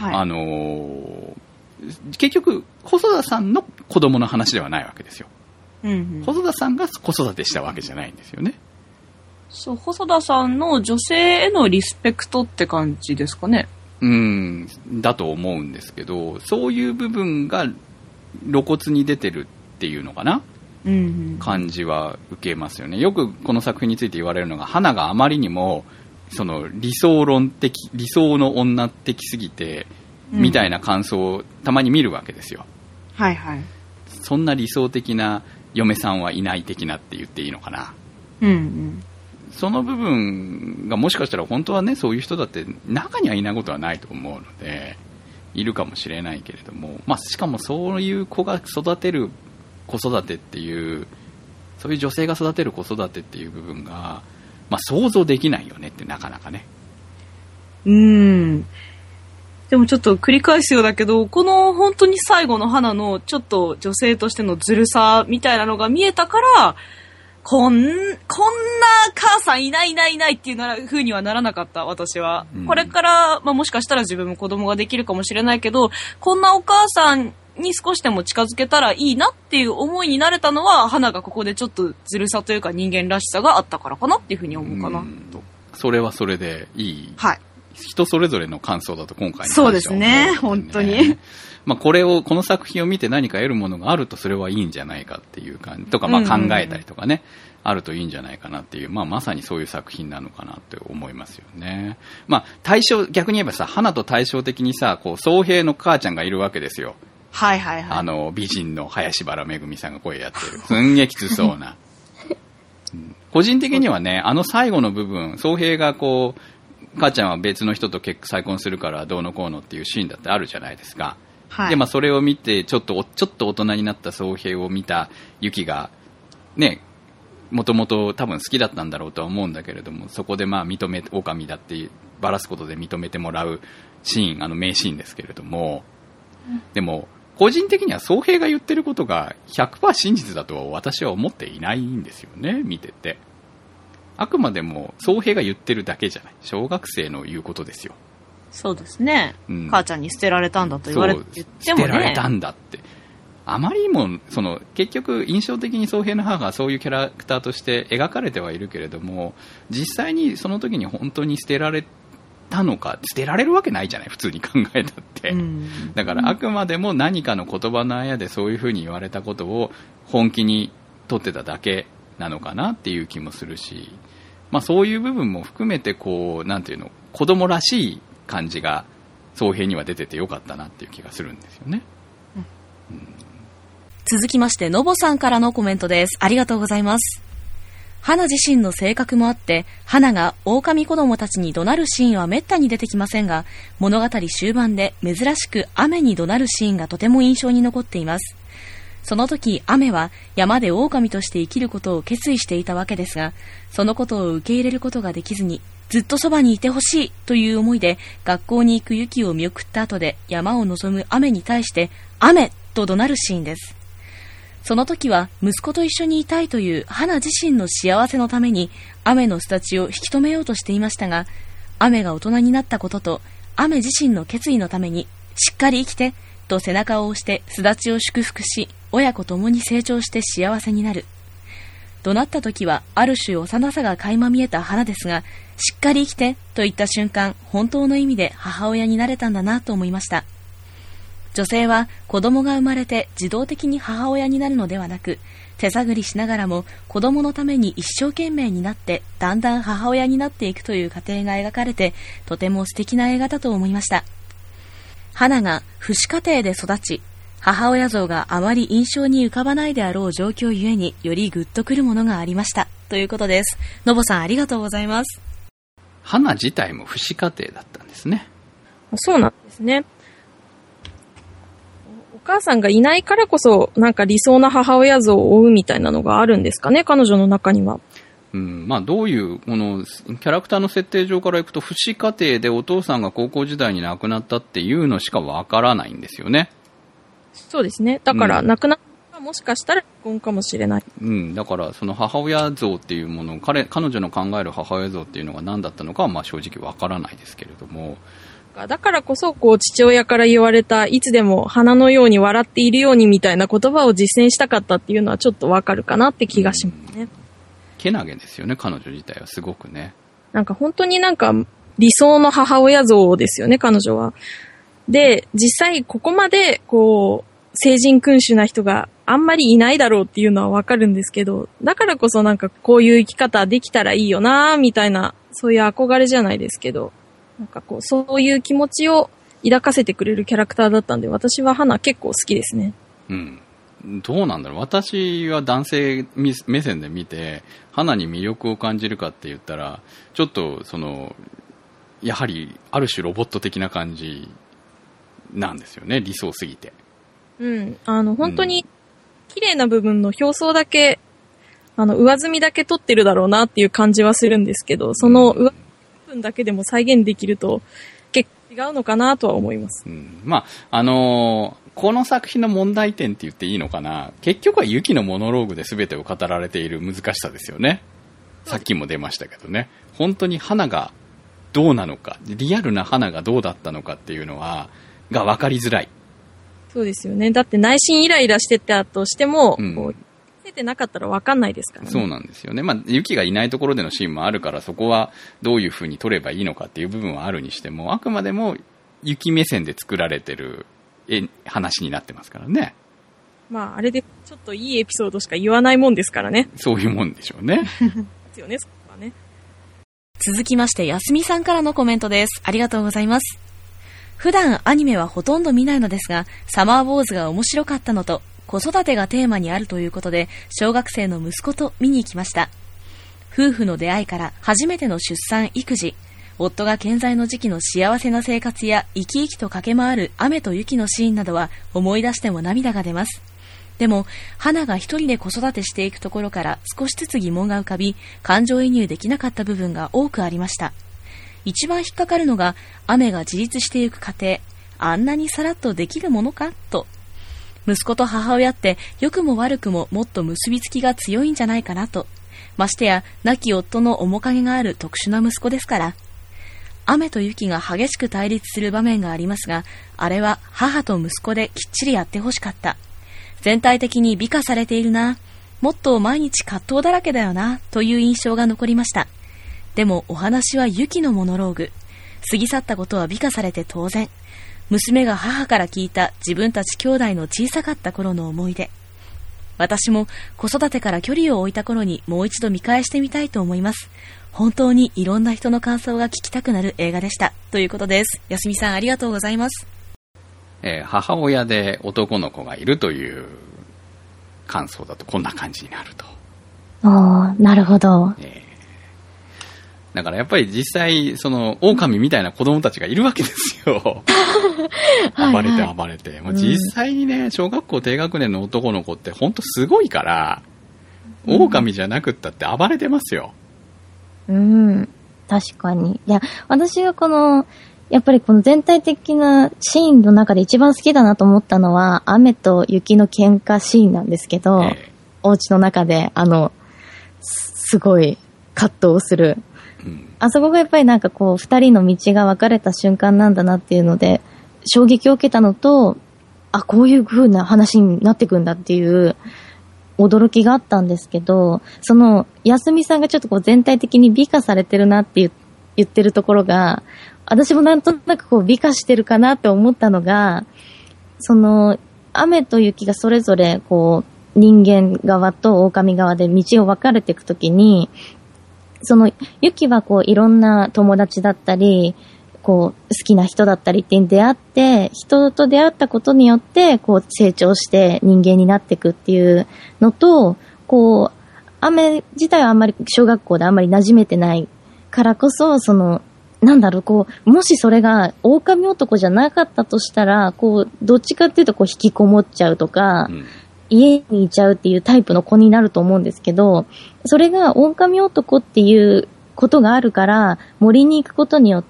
結局細田さんの子供の話ではないわけですよ。細田さんが子育てしたわけじゃないんですよね。 そう、細田さんの女性へのリスペクトって感じですかね。 だと思うんですけど、そういう部分が露骨に出てるっていうのかな、感じは受けますよね。よくこの作品について言われるのが、花があまりにも理想の女的すぎて、みたいな感想をたまに見るわけですよ。そんな理想的な嫁さんはいない的なって言っていいのかな。その部分がもしかしたら本当はね、そういう人だって中にはいないことはないと思うので、いるかもしれないけれども、しかもそういう子が育てる子育てっていう、そういう女性が育てる子育てっていう部分が、想像できないよねって、なかなかね。 でもちょっと繰り返すようだけど、この本当に最後の花のちょっと女性としてのずるさみたいなのが見えたから、こんな母さんいないっていう風にはならなかった、私は。これから、もしかしたら自分も子供ができるかもしれないけど、こんなお母さんに少しでも近づけたらいいなっていう思いになれたのは、花がここでちょっとずるさというか人間らしさがあったからかなっていう風に思うかなと。 それはそれでいい。人それぞれの感想だと今回の話はそうですね、本当に。 この作品を見て何か得るものがあると、それはいいんじゃないかっていう感じとか、考えたりとかね、あるといいんじゃないかなっていう、まさにそういう作品なのかなって思いますよね。逆に言えばさ、花と対照的にさ、宗平の母ちゃんがいるわけですよ。美人の林原めぐみさんが声やってる。すんげえきつそうな。個人的にはね、最後の部分、宗平が母ちゃんは別の人と再婚するからどうのこうのっていうシーンだってあるじゃないですか。で、それを見てちょっと大人になった宗平を見たユキがね、もともと多分好きだったんだろうとは思うんだけれども、そこで狼だってばらすことで認めてもらうシーン、名シーンですけれども、でも個人的には宗平が言ってることが 100% 真実だとは私は思っていないんですよね、見てて。あくまでも宗平が言ってるだけじゃない、小学生の言うことですよ。 そうですね、母ちゃんに捨てられたんだと言ってもね、 捨てられたんだってあまりにも結局印象的に宗平の母がそういうキャラクターとして描かれてはいるけれども、実際にその時に本当に捨てられたのか、捨てられるわけないじゃない、普通に考えたって、だからあくまでも何かの言葉のあやでそういうふうに言われたことを本気に取ってただけなのかなっていう気もするし、そういう部分も含めてなんていうの、子供らしい感じが宗平には出ててよかったなっていう気がするんですよね。 続きまして、のぼさんからのコメントです。ありがとうございます。花自身の性格もあって、花が狼子供たちに怒鳴るシーンはめったに出てきませんが、物語終盤で珍しく雨に怒鳴るシーンがとても印象に残っています。その時、雨は山で狼として生きることを決意していたわけですが、そのことを受け入れることができずに、ずっとそばにいてほしいという思いで学校に行くユキを見送った後で山を望む雨に対して、雨と怒鳴るシーンです。その時は息子と一緒にいたいという花自身の幸せのために雨の巣立ちを引き止めようとしていましたが、雨が大人になったことと雨自身の決意のためにしっかり生きてと背中を押して巣立ちを祝福し、親子ともに成長して幸せになる。怒鳴った時はある種幼さが垣間見えた花ですが、しっかり生きてと言った瞬間、本当の意味で母親になれたんだなと思いました。女性は子供が生まれて自動的に母親になるのではなく、手探りしながらも子供のために一生懸命になってだんだん母親になっていくという過程が描かれて、とても素敵な映画だと思いました。花が父子家庭で育ち、母親像があまり印象に浮かばないであろう状況ゆえによりグッとくるものがありましたということです。のぼさん、ありがとうございます。 花自体も父子家庭だったんですね。 そうなんですね。お母さんがいないからこそなんか理想な母親像を追うみたいなのがあるんですかね、彼女の中には。 どういうキャラクターの設定上からいくと、父子家庭でお父さんが高校時代に亡くなったっていうのしかわからないんですよね。 そうですね。だから亡くなったらもしかしたら離婚かもしれない。 だからその母親像っていうもの、彼女の考える母親像っていうのが何だったのかは正直わからないですけれども。 だからこそ父親から言われたいつでも花のように笑っているようにみたいな言葉を実践したかったっていうのはちょっとわかるかなって気がしますね。 けなげですよね、彼女自体はすごくね。 なんか本当になんか理想の母親像ですよね、彼女は。で、実際ここまで聖人君主な人があんまりいないだろうっていうのはわかるんですけど、だからこそなんかこういう生き方できたらいいよなみたいな、そういう憧れじゃないですけど、なんかそういう気持ちを抱かせてくれるキャラクターだったんで、私は花結構好きですね。 どうなんだろう。私は男性目線で見て花に魅力を感じるかって言ったら、ちょっとやはりある種ロボット的な感じなんですよね、理想すぎて。 本当に綺麗な部分の表層だけ、上積みだけ取ってるだろうなっていう感じはするんですけど、その上部分だけでも再現できると結構違うのかなとは思います。 この作品の問題点って言っていいのかな、結局はユキのモノローグで全てを語られている難しさですよね。さっきも出ましたけどね、本当に花がどうなのか、リアルな花がどうだったのかっていうのが分かりづらい。 そうですよね。だって内心イライラしてたとしても、出てなかったら分かんないですからね。 そうなんですよね。ユキがいないところでのシーンもあるから、そこはどういう風に撮ればいいのかっていう部分はあるにしても、あくまでもユキ目線で作られてる話になってますからね。 あれでちょっといいエピソードしか言わないもんですからね。 そういうもんでしょうね。 ですよね、そこはね。 続きまして、やすみさんからのコメントです。ありがとうございます。普段アニメはほとんど見ないのですが、サマーウォーズが面白かったのと、子育てがテーマにあるということで、小学生の息子と見に行きました。夫婦の出会いから初めての出産育児、夫が健在の時期の幸せな生活や生き生きと駆け回る雨と雪のシーンなどは思い出しても涙が出ます。でも、花が一人で子育てしていくところから少しずつ疑問が浮かび、感情移入できなかった部分が多くありました。一番引っかかるのが、雨が自立していく過程、あんなにさらっとできるものかと。息子と母親って良くも悪くももっと結びつきが強いんじゃないかなと。ましてや亡き夫の面影がある特殊な息子ですから。雨と雪が激しく対立する場面がありますが、あれは母と息子できっちりやってほしかった。 全体的に美化されているな、もっと毎日葛藤だらけだよな、という印象が残りました。でもお話はユキのモノローグ。過ぎ去ったことは美化されて当然。娘が母から聞いた自分たち兄弟の小さかった頃の思い出。私も子育てから距離を置いた頃にもう一度見返してみたいと思います。本当にいろんな人の感想が聞きたくなる映画でした。ということです。安見さんありがとうございます。 母親で男の子がいるという感想だとこんな感じになると。 なるほど。 だからやっぱり実際その狼みたいな子供たちがいるわけですよ。暴れて暴れて、もう実際にね、小学校低学年の男の子って本当すごいから、狼じゃなくったって暴れてますよ。 確かに。いや、私がやっぱりこの全体的なシーンの中で一番好きだなと思ったのは、雨と雪の喧嘩シーンなんですけど、お家の中ですごい葛藤する。あそこがやっぱりなんかこう、二人の道が分かれた瞬間なんだなっていうので、衝撃を受けたのと、こういう風な話になってくんだっていう驚きがあったんですけど、安見さんがちょっとこう全体的に美化されてるなって言ってるところが、私もなんとなくこう美化してるかなって思ったのが、雨と雪がそれぞれこう、人間側と狼側で道を分かれていくときに、雪はこういろんな友達だったり、こう好きな人だったりって出会って、人と出会ったことによってこう成長して人間になっていくっていうのと、こう雨自体はあんまり小学校であんまり馴染めてないからこそ、こうもしそれが狼男じゃなかったとしたら、こうどっちかっていうとこう引きこもっちゃうとか、家にいちゃうっていうタイプの子になると思うんですけど、それが狼男っていうことがあるから森に行くことによって、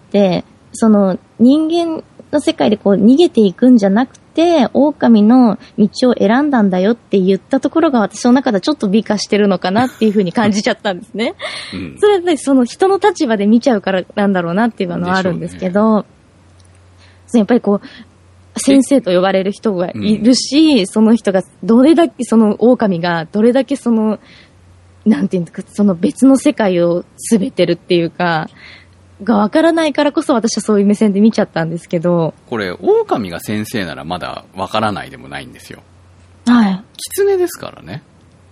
人間の世界でこう逃げていくんじゃなくて、狼の道を選んだんだよって言ったところが私の中でちょっと美化してるのかなっていうふうに感じちゃったんですね。それはやっぱり人の立場で見ちゃうからなんだろうなっていうのはあるんですけど、やっぱりこう、先生と呼ばれる人がいるし、その人がどれだけ狼がどれだけなんていうんですか、別の世界を滑ってるっていうか、がわからないからこそ私はそういう目線で見ちゃったんですけど。 これ、狼が先生ならまだわからないでもないんですよ。 はい。 狐ですからね。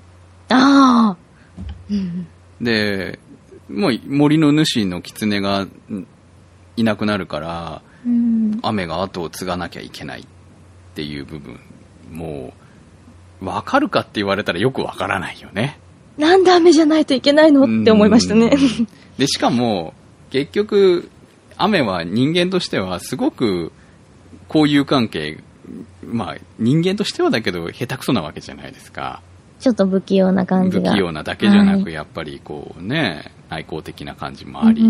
で、もう森の主の狐がいなくなるから、雨が後を継がなきゃいけないっていう部分、もう分かるかって言われたらよく分からないよね。 なんで雨じゃないといけないのって思いましたね。 でしかも結局雨は人間としてはすごく交友関係、人間としてはだけど下手くそなわけじゃないですか。 ちょっと不器用な感じが。 不器用なだけじゃなく、やっぱりこうね、内向的な感じもあり、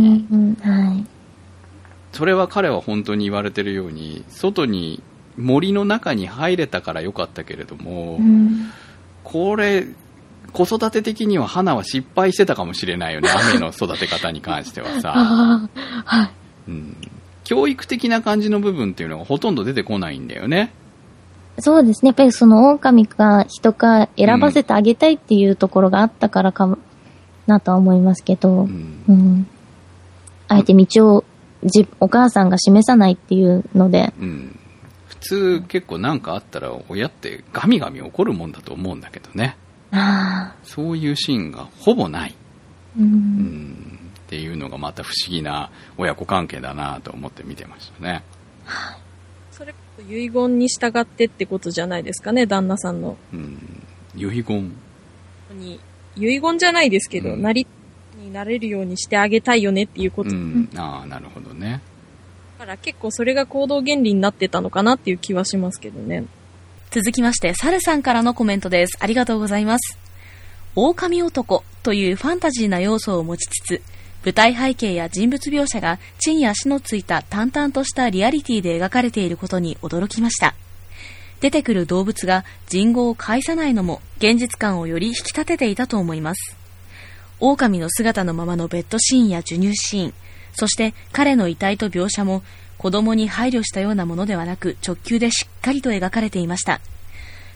それは彼は本当に言われてるように、外に森の中に入れたからよかったけれども、これ子育て的には花は失敗してたかもしれないよね。雨の育て方に関してはさ、教育的な感じの部分っていうのがほとんど出てこないんだよね。 そうですね。やっぱり狼か人か選ばせてあげたいっていうところがあったからかなとは思いますけど、あえて道をお母さんが示さないっていうので、 普通結構なんかあったら親ってガミガミ怒るもんだと思うんだけどね。そういうシーンがほぼない、っていうのがまた不思議な親子関係だなと思って見てましたね。 それこそ遺言に従ってってことじゃないですかね、旦那さんの。 遺言遺言じゃないですけど、になれるようにしてあげたいよねっていうこと。 なるほどね。 だから結構それが行動原理になってたのかなっていう気はしますけどね。 続きまして、サルさんからのコメントです。ありがとうございます。狼男というファンタジーな要素を持ちつつ、舞台背景や人物描写が地に足のついた淡々としたリアリティで描かれていることに驚きました。出てくる動物が人語を介さないのも現実感をより引き立てていたと思います。狼の姿のままのベッドシーンや授乳シーン、そして彼の遺体と描写も子供に配慮したようなものではなく直球でしっかりと描かれていました。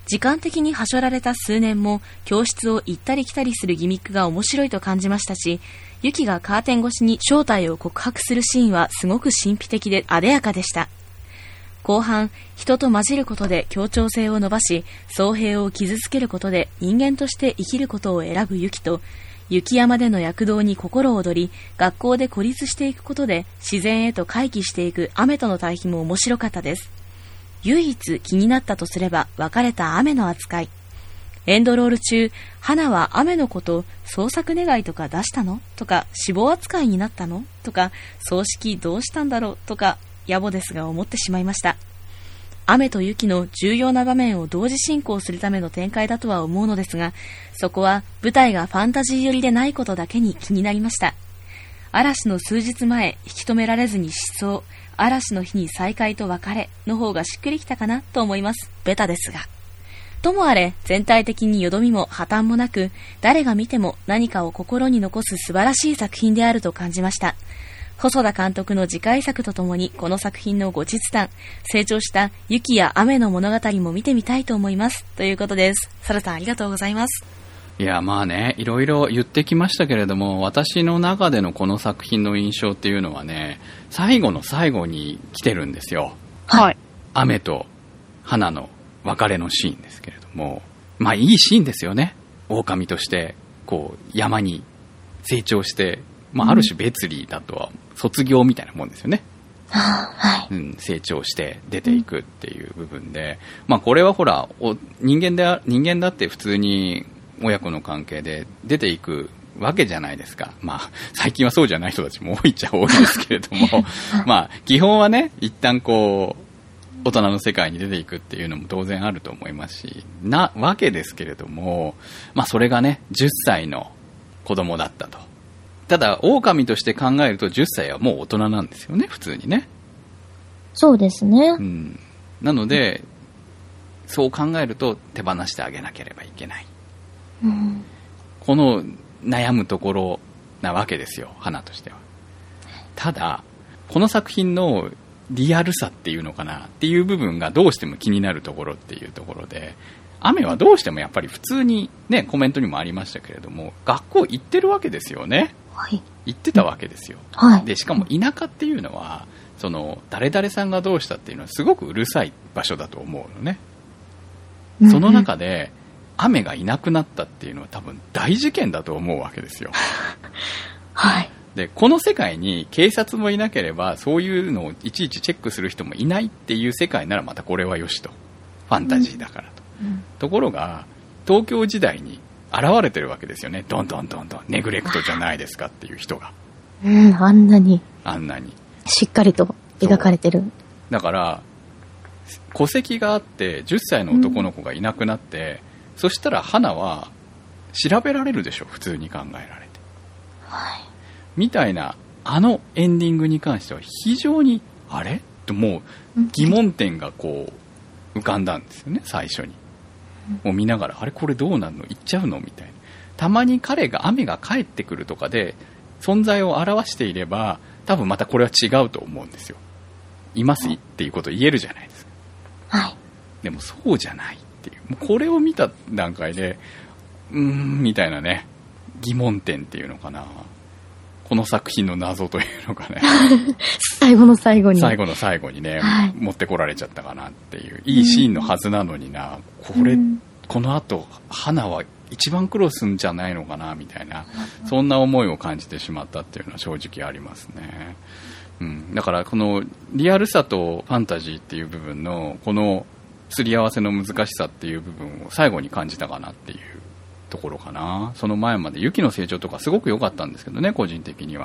時間的にはしょられた数年も教室を行ったり来たりするギミックが面白いと感じましたし、ユキがカーテン越しに正体を告白するシーンはすごく神秘的で艶やかでした。後半、人と混じることで協調性を伸ばし、双平を傷つけることで人間として生きることを選ぶユキと、雪山での躍動に心躍り、学校で孤立していくことで自然へと回帰していく雨との対比も面白かったです。唯一気になったとすれば別れた雨の扱い。エンドロール中、花は雨のこと捜索願いとか出したのとか、死亡扱いになったのとか、葬式どうしたんだろうとか、野暮ですが思ってしまいました。雨と雪の重要な場面を同時進行するための展開だとは思うのですが、そこは舞台がファンタジー寄りでないことだけに気になりました。嵐の数日前、引き止められずに失踪、嵐の日に再会と別れの方がしっくりきたかなと思います。ベタですが。ともあれ、全体的によどみも破綻もなく、誰が見ても何かを心に残す素晴らしい作品であると感じました。細田監督の次回作とともにこの作品の後日談、成長した雪や雨の物語も見てみたいと思います。ということです。サラさんありがとうございます。 いや、まあね、いろいろ言ってきましたけれども、私の中でのこの作品の印象っていうのはね、最後の最後に来てるんですよ。 はい。 雨と花の別れのシーンですけれども、まあいいシーンですよね。狼としてこう山に成長して、まあある種別離だとは卒業みたいなもんですよね。 はい。 成長して出ていくっていう部分で、まあこれはほら人間だって普通に親子の関係で出ていくわけじゃないですか。まあ最近はそうじゃない人たちも多いっちゃ多いですけれどもまあ基本はね、一旦こう大人の世界に出ていくっていうのも当然あると思いますし、なわけですけれども、まあそれがね、10歳の子供だったと。ただ狼として考えると10歳はもう大人なんですよね、普通にね。 そうですね。 なのでそう考えると手放してあげなければいけない、この悩むところなわけですよ、花としては。ただこの作品のリアルさっていうのかなっていう部分がどうしても気になるところっていうところで、雨はどうしてもやっぱり普通にね、コメントにもありましたけれども、学校行ってるわけですよね。 はい。 行ってたわけですよ。 はい。 でしかも田舎っていうのはその誰々さんがどうしたっていうのはすごくうるさい場所だと思うのね。その中で雨がいなくなったっていうのは多分大事件だと思うわけですよ。 はい。 でこの世界に警察もいなければそういうのをいちいちチェックする人もいないっていう世界ならまたこれはよしと、ファンタジーだからと、ところが東京時代に現れてるわけですよね。どんどんネグレクトじゃないですかっていう人が、 あんなにしっかりと描かれてる。 だから戸籍があって10歳の男の子がいなくなって、そしたら花は調べられるでしょ、普通に考えられて、 はい、 みたいなあのエンディングに関しては非常にあれともう疑問点がこう浮かんだんですよね、最初に。もう見ながらあれこれどうなるの、行っちゃうのみたいな。たまに彼が雨が帰ってくるとかで存在を表していれば多分またこれは違うと思うんですよ。いますっていうことを言えるじゃないですか。 はい。 でもそうじゃないっていう、もうこれを見た段階でみたいなね、疑問点っていうのかな、この作品の謎というのかね最後の最後にね、 はい、 持ってこられちゃったかなっていう、いいシーンのはずなのにな、この後花は一番苦労するんじゃないのかなみたいな、そんな思いを感じてしまったっていうのは正直ありますね。だからこのリアルさとファンタジーっていう部分のこのすり合わせの難しさっていう部分を最後に感じたかなっていうところかな。その前まで雪の成長とかすごく良かったんですけどね、個人的には。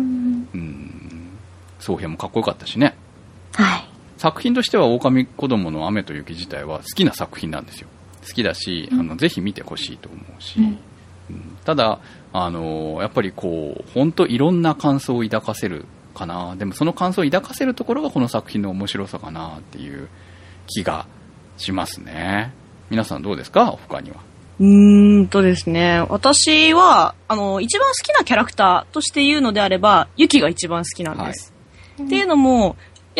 宗平もかっこよかったしね。 はい。 作品としては狼子供の雨と雪自体は好きな作品なんですよ。好きだし、ぜひ見てほしいと思うし、ただやっぱりこう本当いろんな感想を抱かせるかな。でもその感想を抱かせるところがこの作品の面白さかなっていう気がしますね。皆さんどうですか、他には。 ですね、私は一番好きなキャラクターとして言うのであればユキが一番好きなんです、っていうのも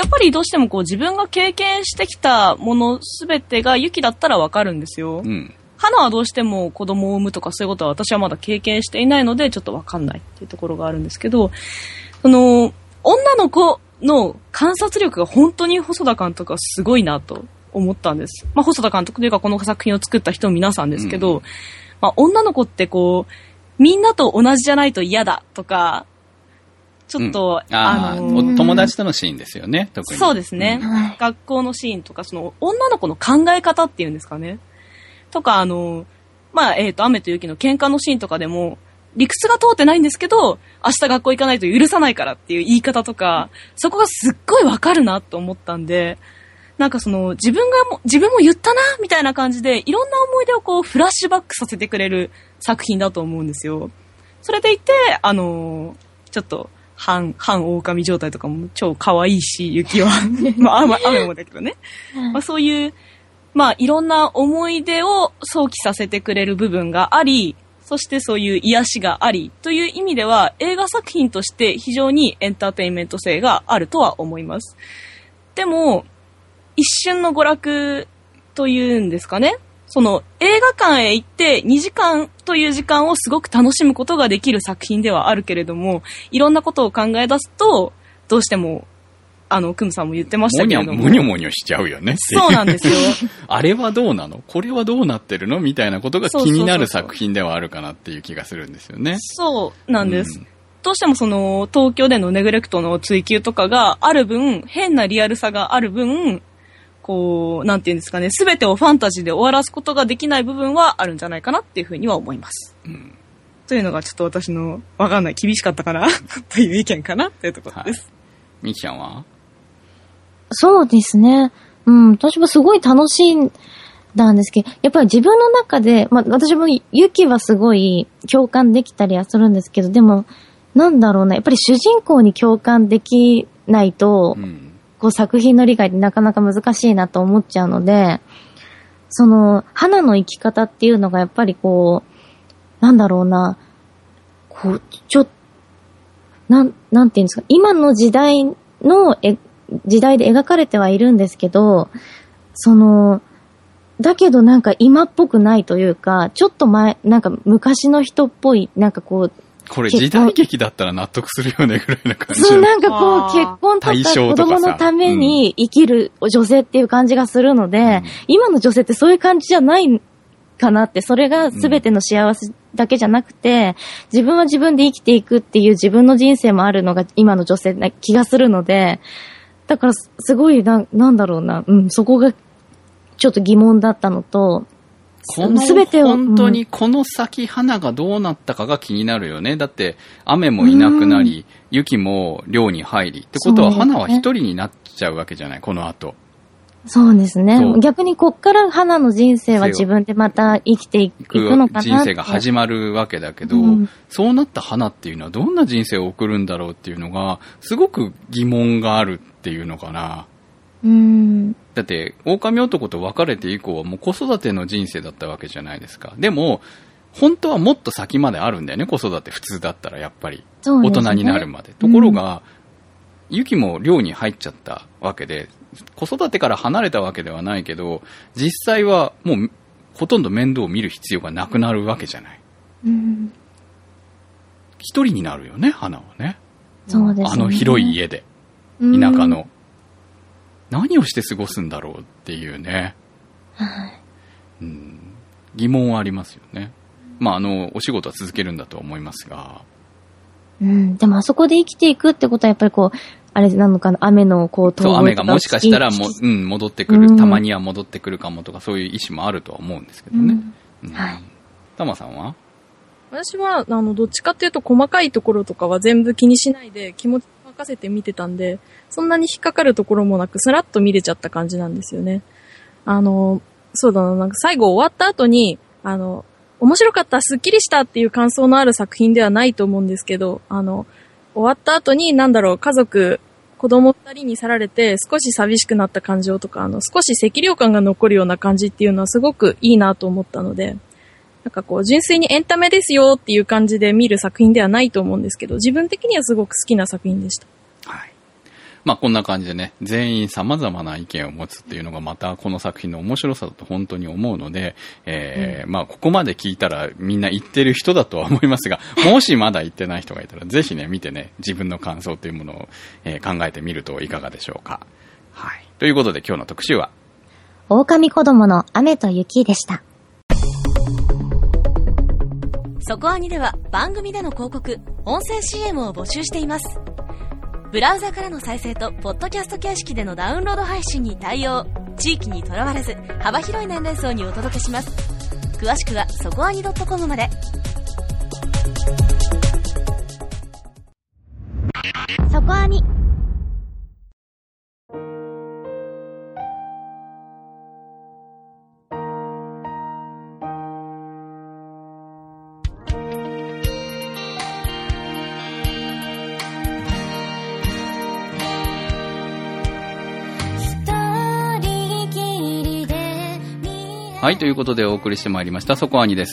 やっぱりどうしてもこう自分が経験してきたものすべてがユキだったらわかるんですよ。花はどうしても子供を産むとかそういうことは私はまだ経験していないのでちょっとわかんないっていうところがあるんですけど、女の子の観察力が本当に細田監督はすごいなと思ったんです。まあ細田監督というかこの作品を作った人皆さんですけど、まあ女の子ってこう、みんなと同じじゃないと嫌だとか、ちょっと、 友達とのシーンですよね、特に。 そうですね。学校のシーンとか、その、女の子の考え方っていうんですかね。とか、まあ、雨と雪の喧嘩のシーンとかでも、理屈が通ってないんですけど、明日学校行かないと許さないからっていう言い方とか、そこがすっごいわかるなと思ったんで、なんかその、自分も言ったなみたいな感じで、いろんな思い出をこう、フラッシュバックさせてくれる作品だと思うんですよ。それでいて、ちょっと、反狼状態とかも超可愛いし、雪は。まあ、雨もだけどね。まあ、そういう、まあ、いろんな思い出を想起させてくれる部分があり、そしてそういう癒しがあり、という意味では、映画作品として非常にエンターテインメント性があるとは思います。でも、一瞬の娯楽というんですかね。その映画館へ行って2時間という時間をすごく楽しむことができる作品ではあるけれども、いろんなことを考え出すと、どうしても、クムさんも言ってましたけれども。 もにょもにょしちゃうよね。 そうなんですよ。 あれはどうなの？これはどうなってるの？みたいなことが気になる作品ではあるかなっていう気がするんですよね。 そうなんです。どうしてもその、東京でのネグレクトの追求とかがある分、変なリアルさがある分、こう、なんていうんですかね、すべてをファンタジーで終わらすことができない部分はあるんじゃないかなっていうふうには思います。というのがちょっと私の、わかんない、厳しかったかなという意見かなというところです。 みきちゃんは？ そうですね。私もすごい楽しんだんですけど、やっぱり自分の中で、まあ私もユキはすごい共感できたりはするんですけど、でも、なんだろうな、やっぱり主人公に共感できないと、こう作品の理解ってなかなか難しいなと思っちゃうので、その、花の生き方っていうのがやっぱりこう、なんだろうな、こう、なんていうんですか、今の時代で描かれてはいるんですけど、その、だけどなんか今っぽくないというか、ちょっとなんか昔の人っぽい、なんかこう、 これ時代劇だったら納得するよねぐらいな感じ。 そう、なんかこう、結婚とか子供のために生きる女性っていう感じがするので、今の女性ってそういう感じじゃないかなって、それが全ての幸せだけじゃなくて、自分は自分で生きていくっていう自分の人生もあるのが今の女性な気がするので、だからすごいなんだろうな、そこがちょっと疑問だったのと、 全てを本当にこの先花がどうなったかが気になるよね。だって雨もいなくなり、雪も寮に入りってことは花は一人になっちゃうわけじゃない、この後。 そうですね。逆にこっから花の人生は自分でまた生きていくのかなって。 人生が始まるわけだけど、そうなった花っていうのはどんな人生を送るんだろうっていうのがすごく疑問があるっていうのかな。だって、狼男と別れて以降はもう子育ての人生だったわけじゃないですか。でも、本当はもっと先まであるんだよね、子育て普通だったらやっぱり。大人になるまで。ところが、ユキも寮に入っちゃったわけで、子育てから離れたわけではないけど、実際はもうほとんど面倒を見る必要がなくなるわけじゃない。一人になるよね、花はね。 そうですね。 あの広い家で。田舎の。何をして過ごすんだろうっていうね。疑問はありますよね。まあ、お仕事は続けるんだと思いますが。 でもあそこで生きていくってことはやっぱりこう、あれなのかな、雨のこう、 そう、雨がもしかしたら戻ってくる、たまには戻ってくるかもとか、そういう意思もあるとは思うんですけどね。タマさんは？ 私は、どっちかっていうと細かいところとかは全部気にしないで気持ち任せて見てたんで、そんなに引っかかるところもなく、スラッと見れちゃった感じなんですよね。そうだな、なんか最後終わった後に、面白かった、スッキリしたっていう感想のある作品ではないと思うんですけど、終わった後に、家族、子供二人に去られて少し寂しくなった感情とか、少し赤涼感が残るような感じっていうのはすごくいいなと思ったので、なんかこう、純粋にエンタメですよっていう感じで見る作品ではないと思うんですけど、自分的にはすごく好きな作品でした。 はい。 まあこんな感じでね、全員様々な意見を持つっていうのがまたこの作品の面白さだと本当に思うので、まあここまで聞いたらみんな言ってる人だとは思いますが、もしまだ言ってない人がいたらぜひね、見てね、自分の感想というものを、考えてみるといかがでしょうか。はい。ということで今日の特集は、 狼子供の雨と雪でした。 そこアニでは番組での広告、音声 CM を募集しています。ブラウザからの再生とポッドキャスト形式でのダウンロード配信に対応。地域にとらわれず幅広い年齢層にお届けします。詳しくはそこアニ.com まで。 そこアニ。 はい、ということでお送りしてまいりました、そこアニです。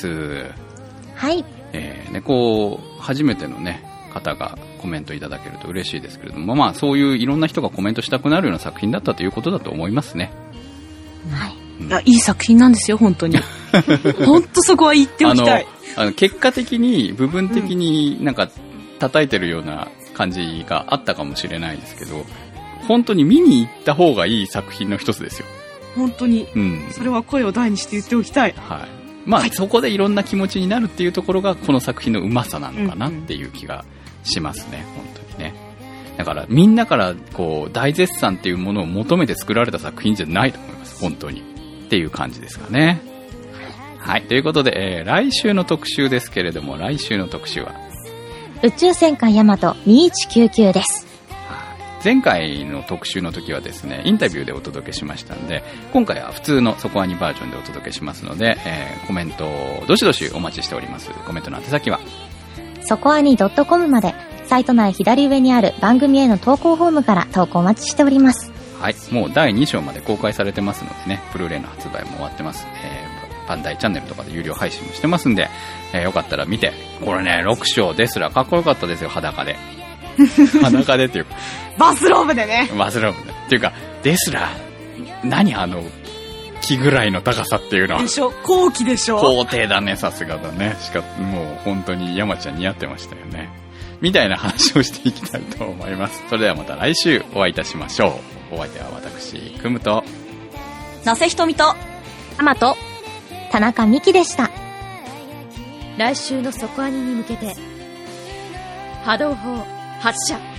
はい。 ね、こう、初めてのね、方がコメントいただけると嬉しいですけれども、まあ、そういういろんな人がコメントしたくなるような作品だったということだと思いますね。 はい。いや、いい作品なんですよ、本当に。本当そこは言っておきたい。 結果的に、部分的になんか、叩いてるような感じがあったかもしれないですけど、本当に見に行った方がいい作品の一つですよ。 本当に、それは声を大にして言っておきたい。 はい。まあ、そこでいろんな気持ちになるっていうところがこの作品のうまさなのかなっていう気がしますね、本当にね。だからみんなからこう大絶賛っていうものを求めて作られた作品じゃないと思います、本当にっていう感じですかね。はい、ということで、来週の特集ですけれども、来週の特集は宇宙戦艦ヤマト2199です。 前回の特集の時はですね、インタビューでお届けしましたので、今回は普通のそこアニバージョンでお届けしますので、コメントをどしどしお待ちしております。コメントの宛先はそこアニ.com まで、サイト内左上にある番組への投稿フォームから投稿お待ちしております。 はい、もう第2章まで公開されてますのでね、ブルーレイの発売も終わってます。バンダイチャンネルとかで有料配信もしてますんで、よかったら見て。これね、6章ですらかっこよかったですよ、裸で。裸でっていうかバスローブでね。 バスローブでっていうか、ですら何木ぐらいの高さっていうのは。 でしょ、後期でしょ。 高低だね、さすがだね。もう本当に山ちゃん似合ってましたよね。みたいな話をしていきたいと思います。それではまた来週お会いいたしましょう。お相手は私、くむとなせひとみとアマと田中美希でした。来週のそこアニに向けて波動砲発射。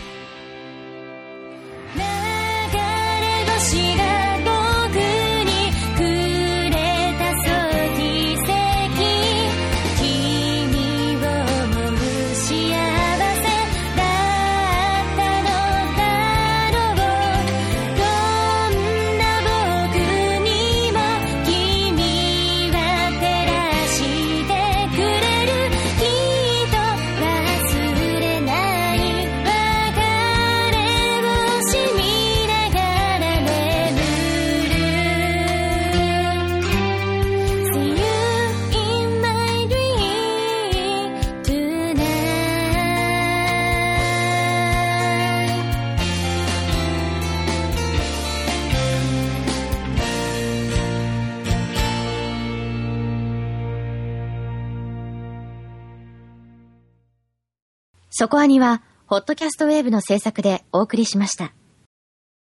流れ星が僕にくれた即席、君を思う幸せだったのだろう。どんな僕にも君は照らしてくれる。きっと忘れないそこアニは、ホットキャストウェーブの制作でお送りしました。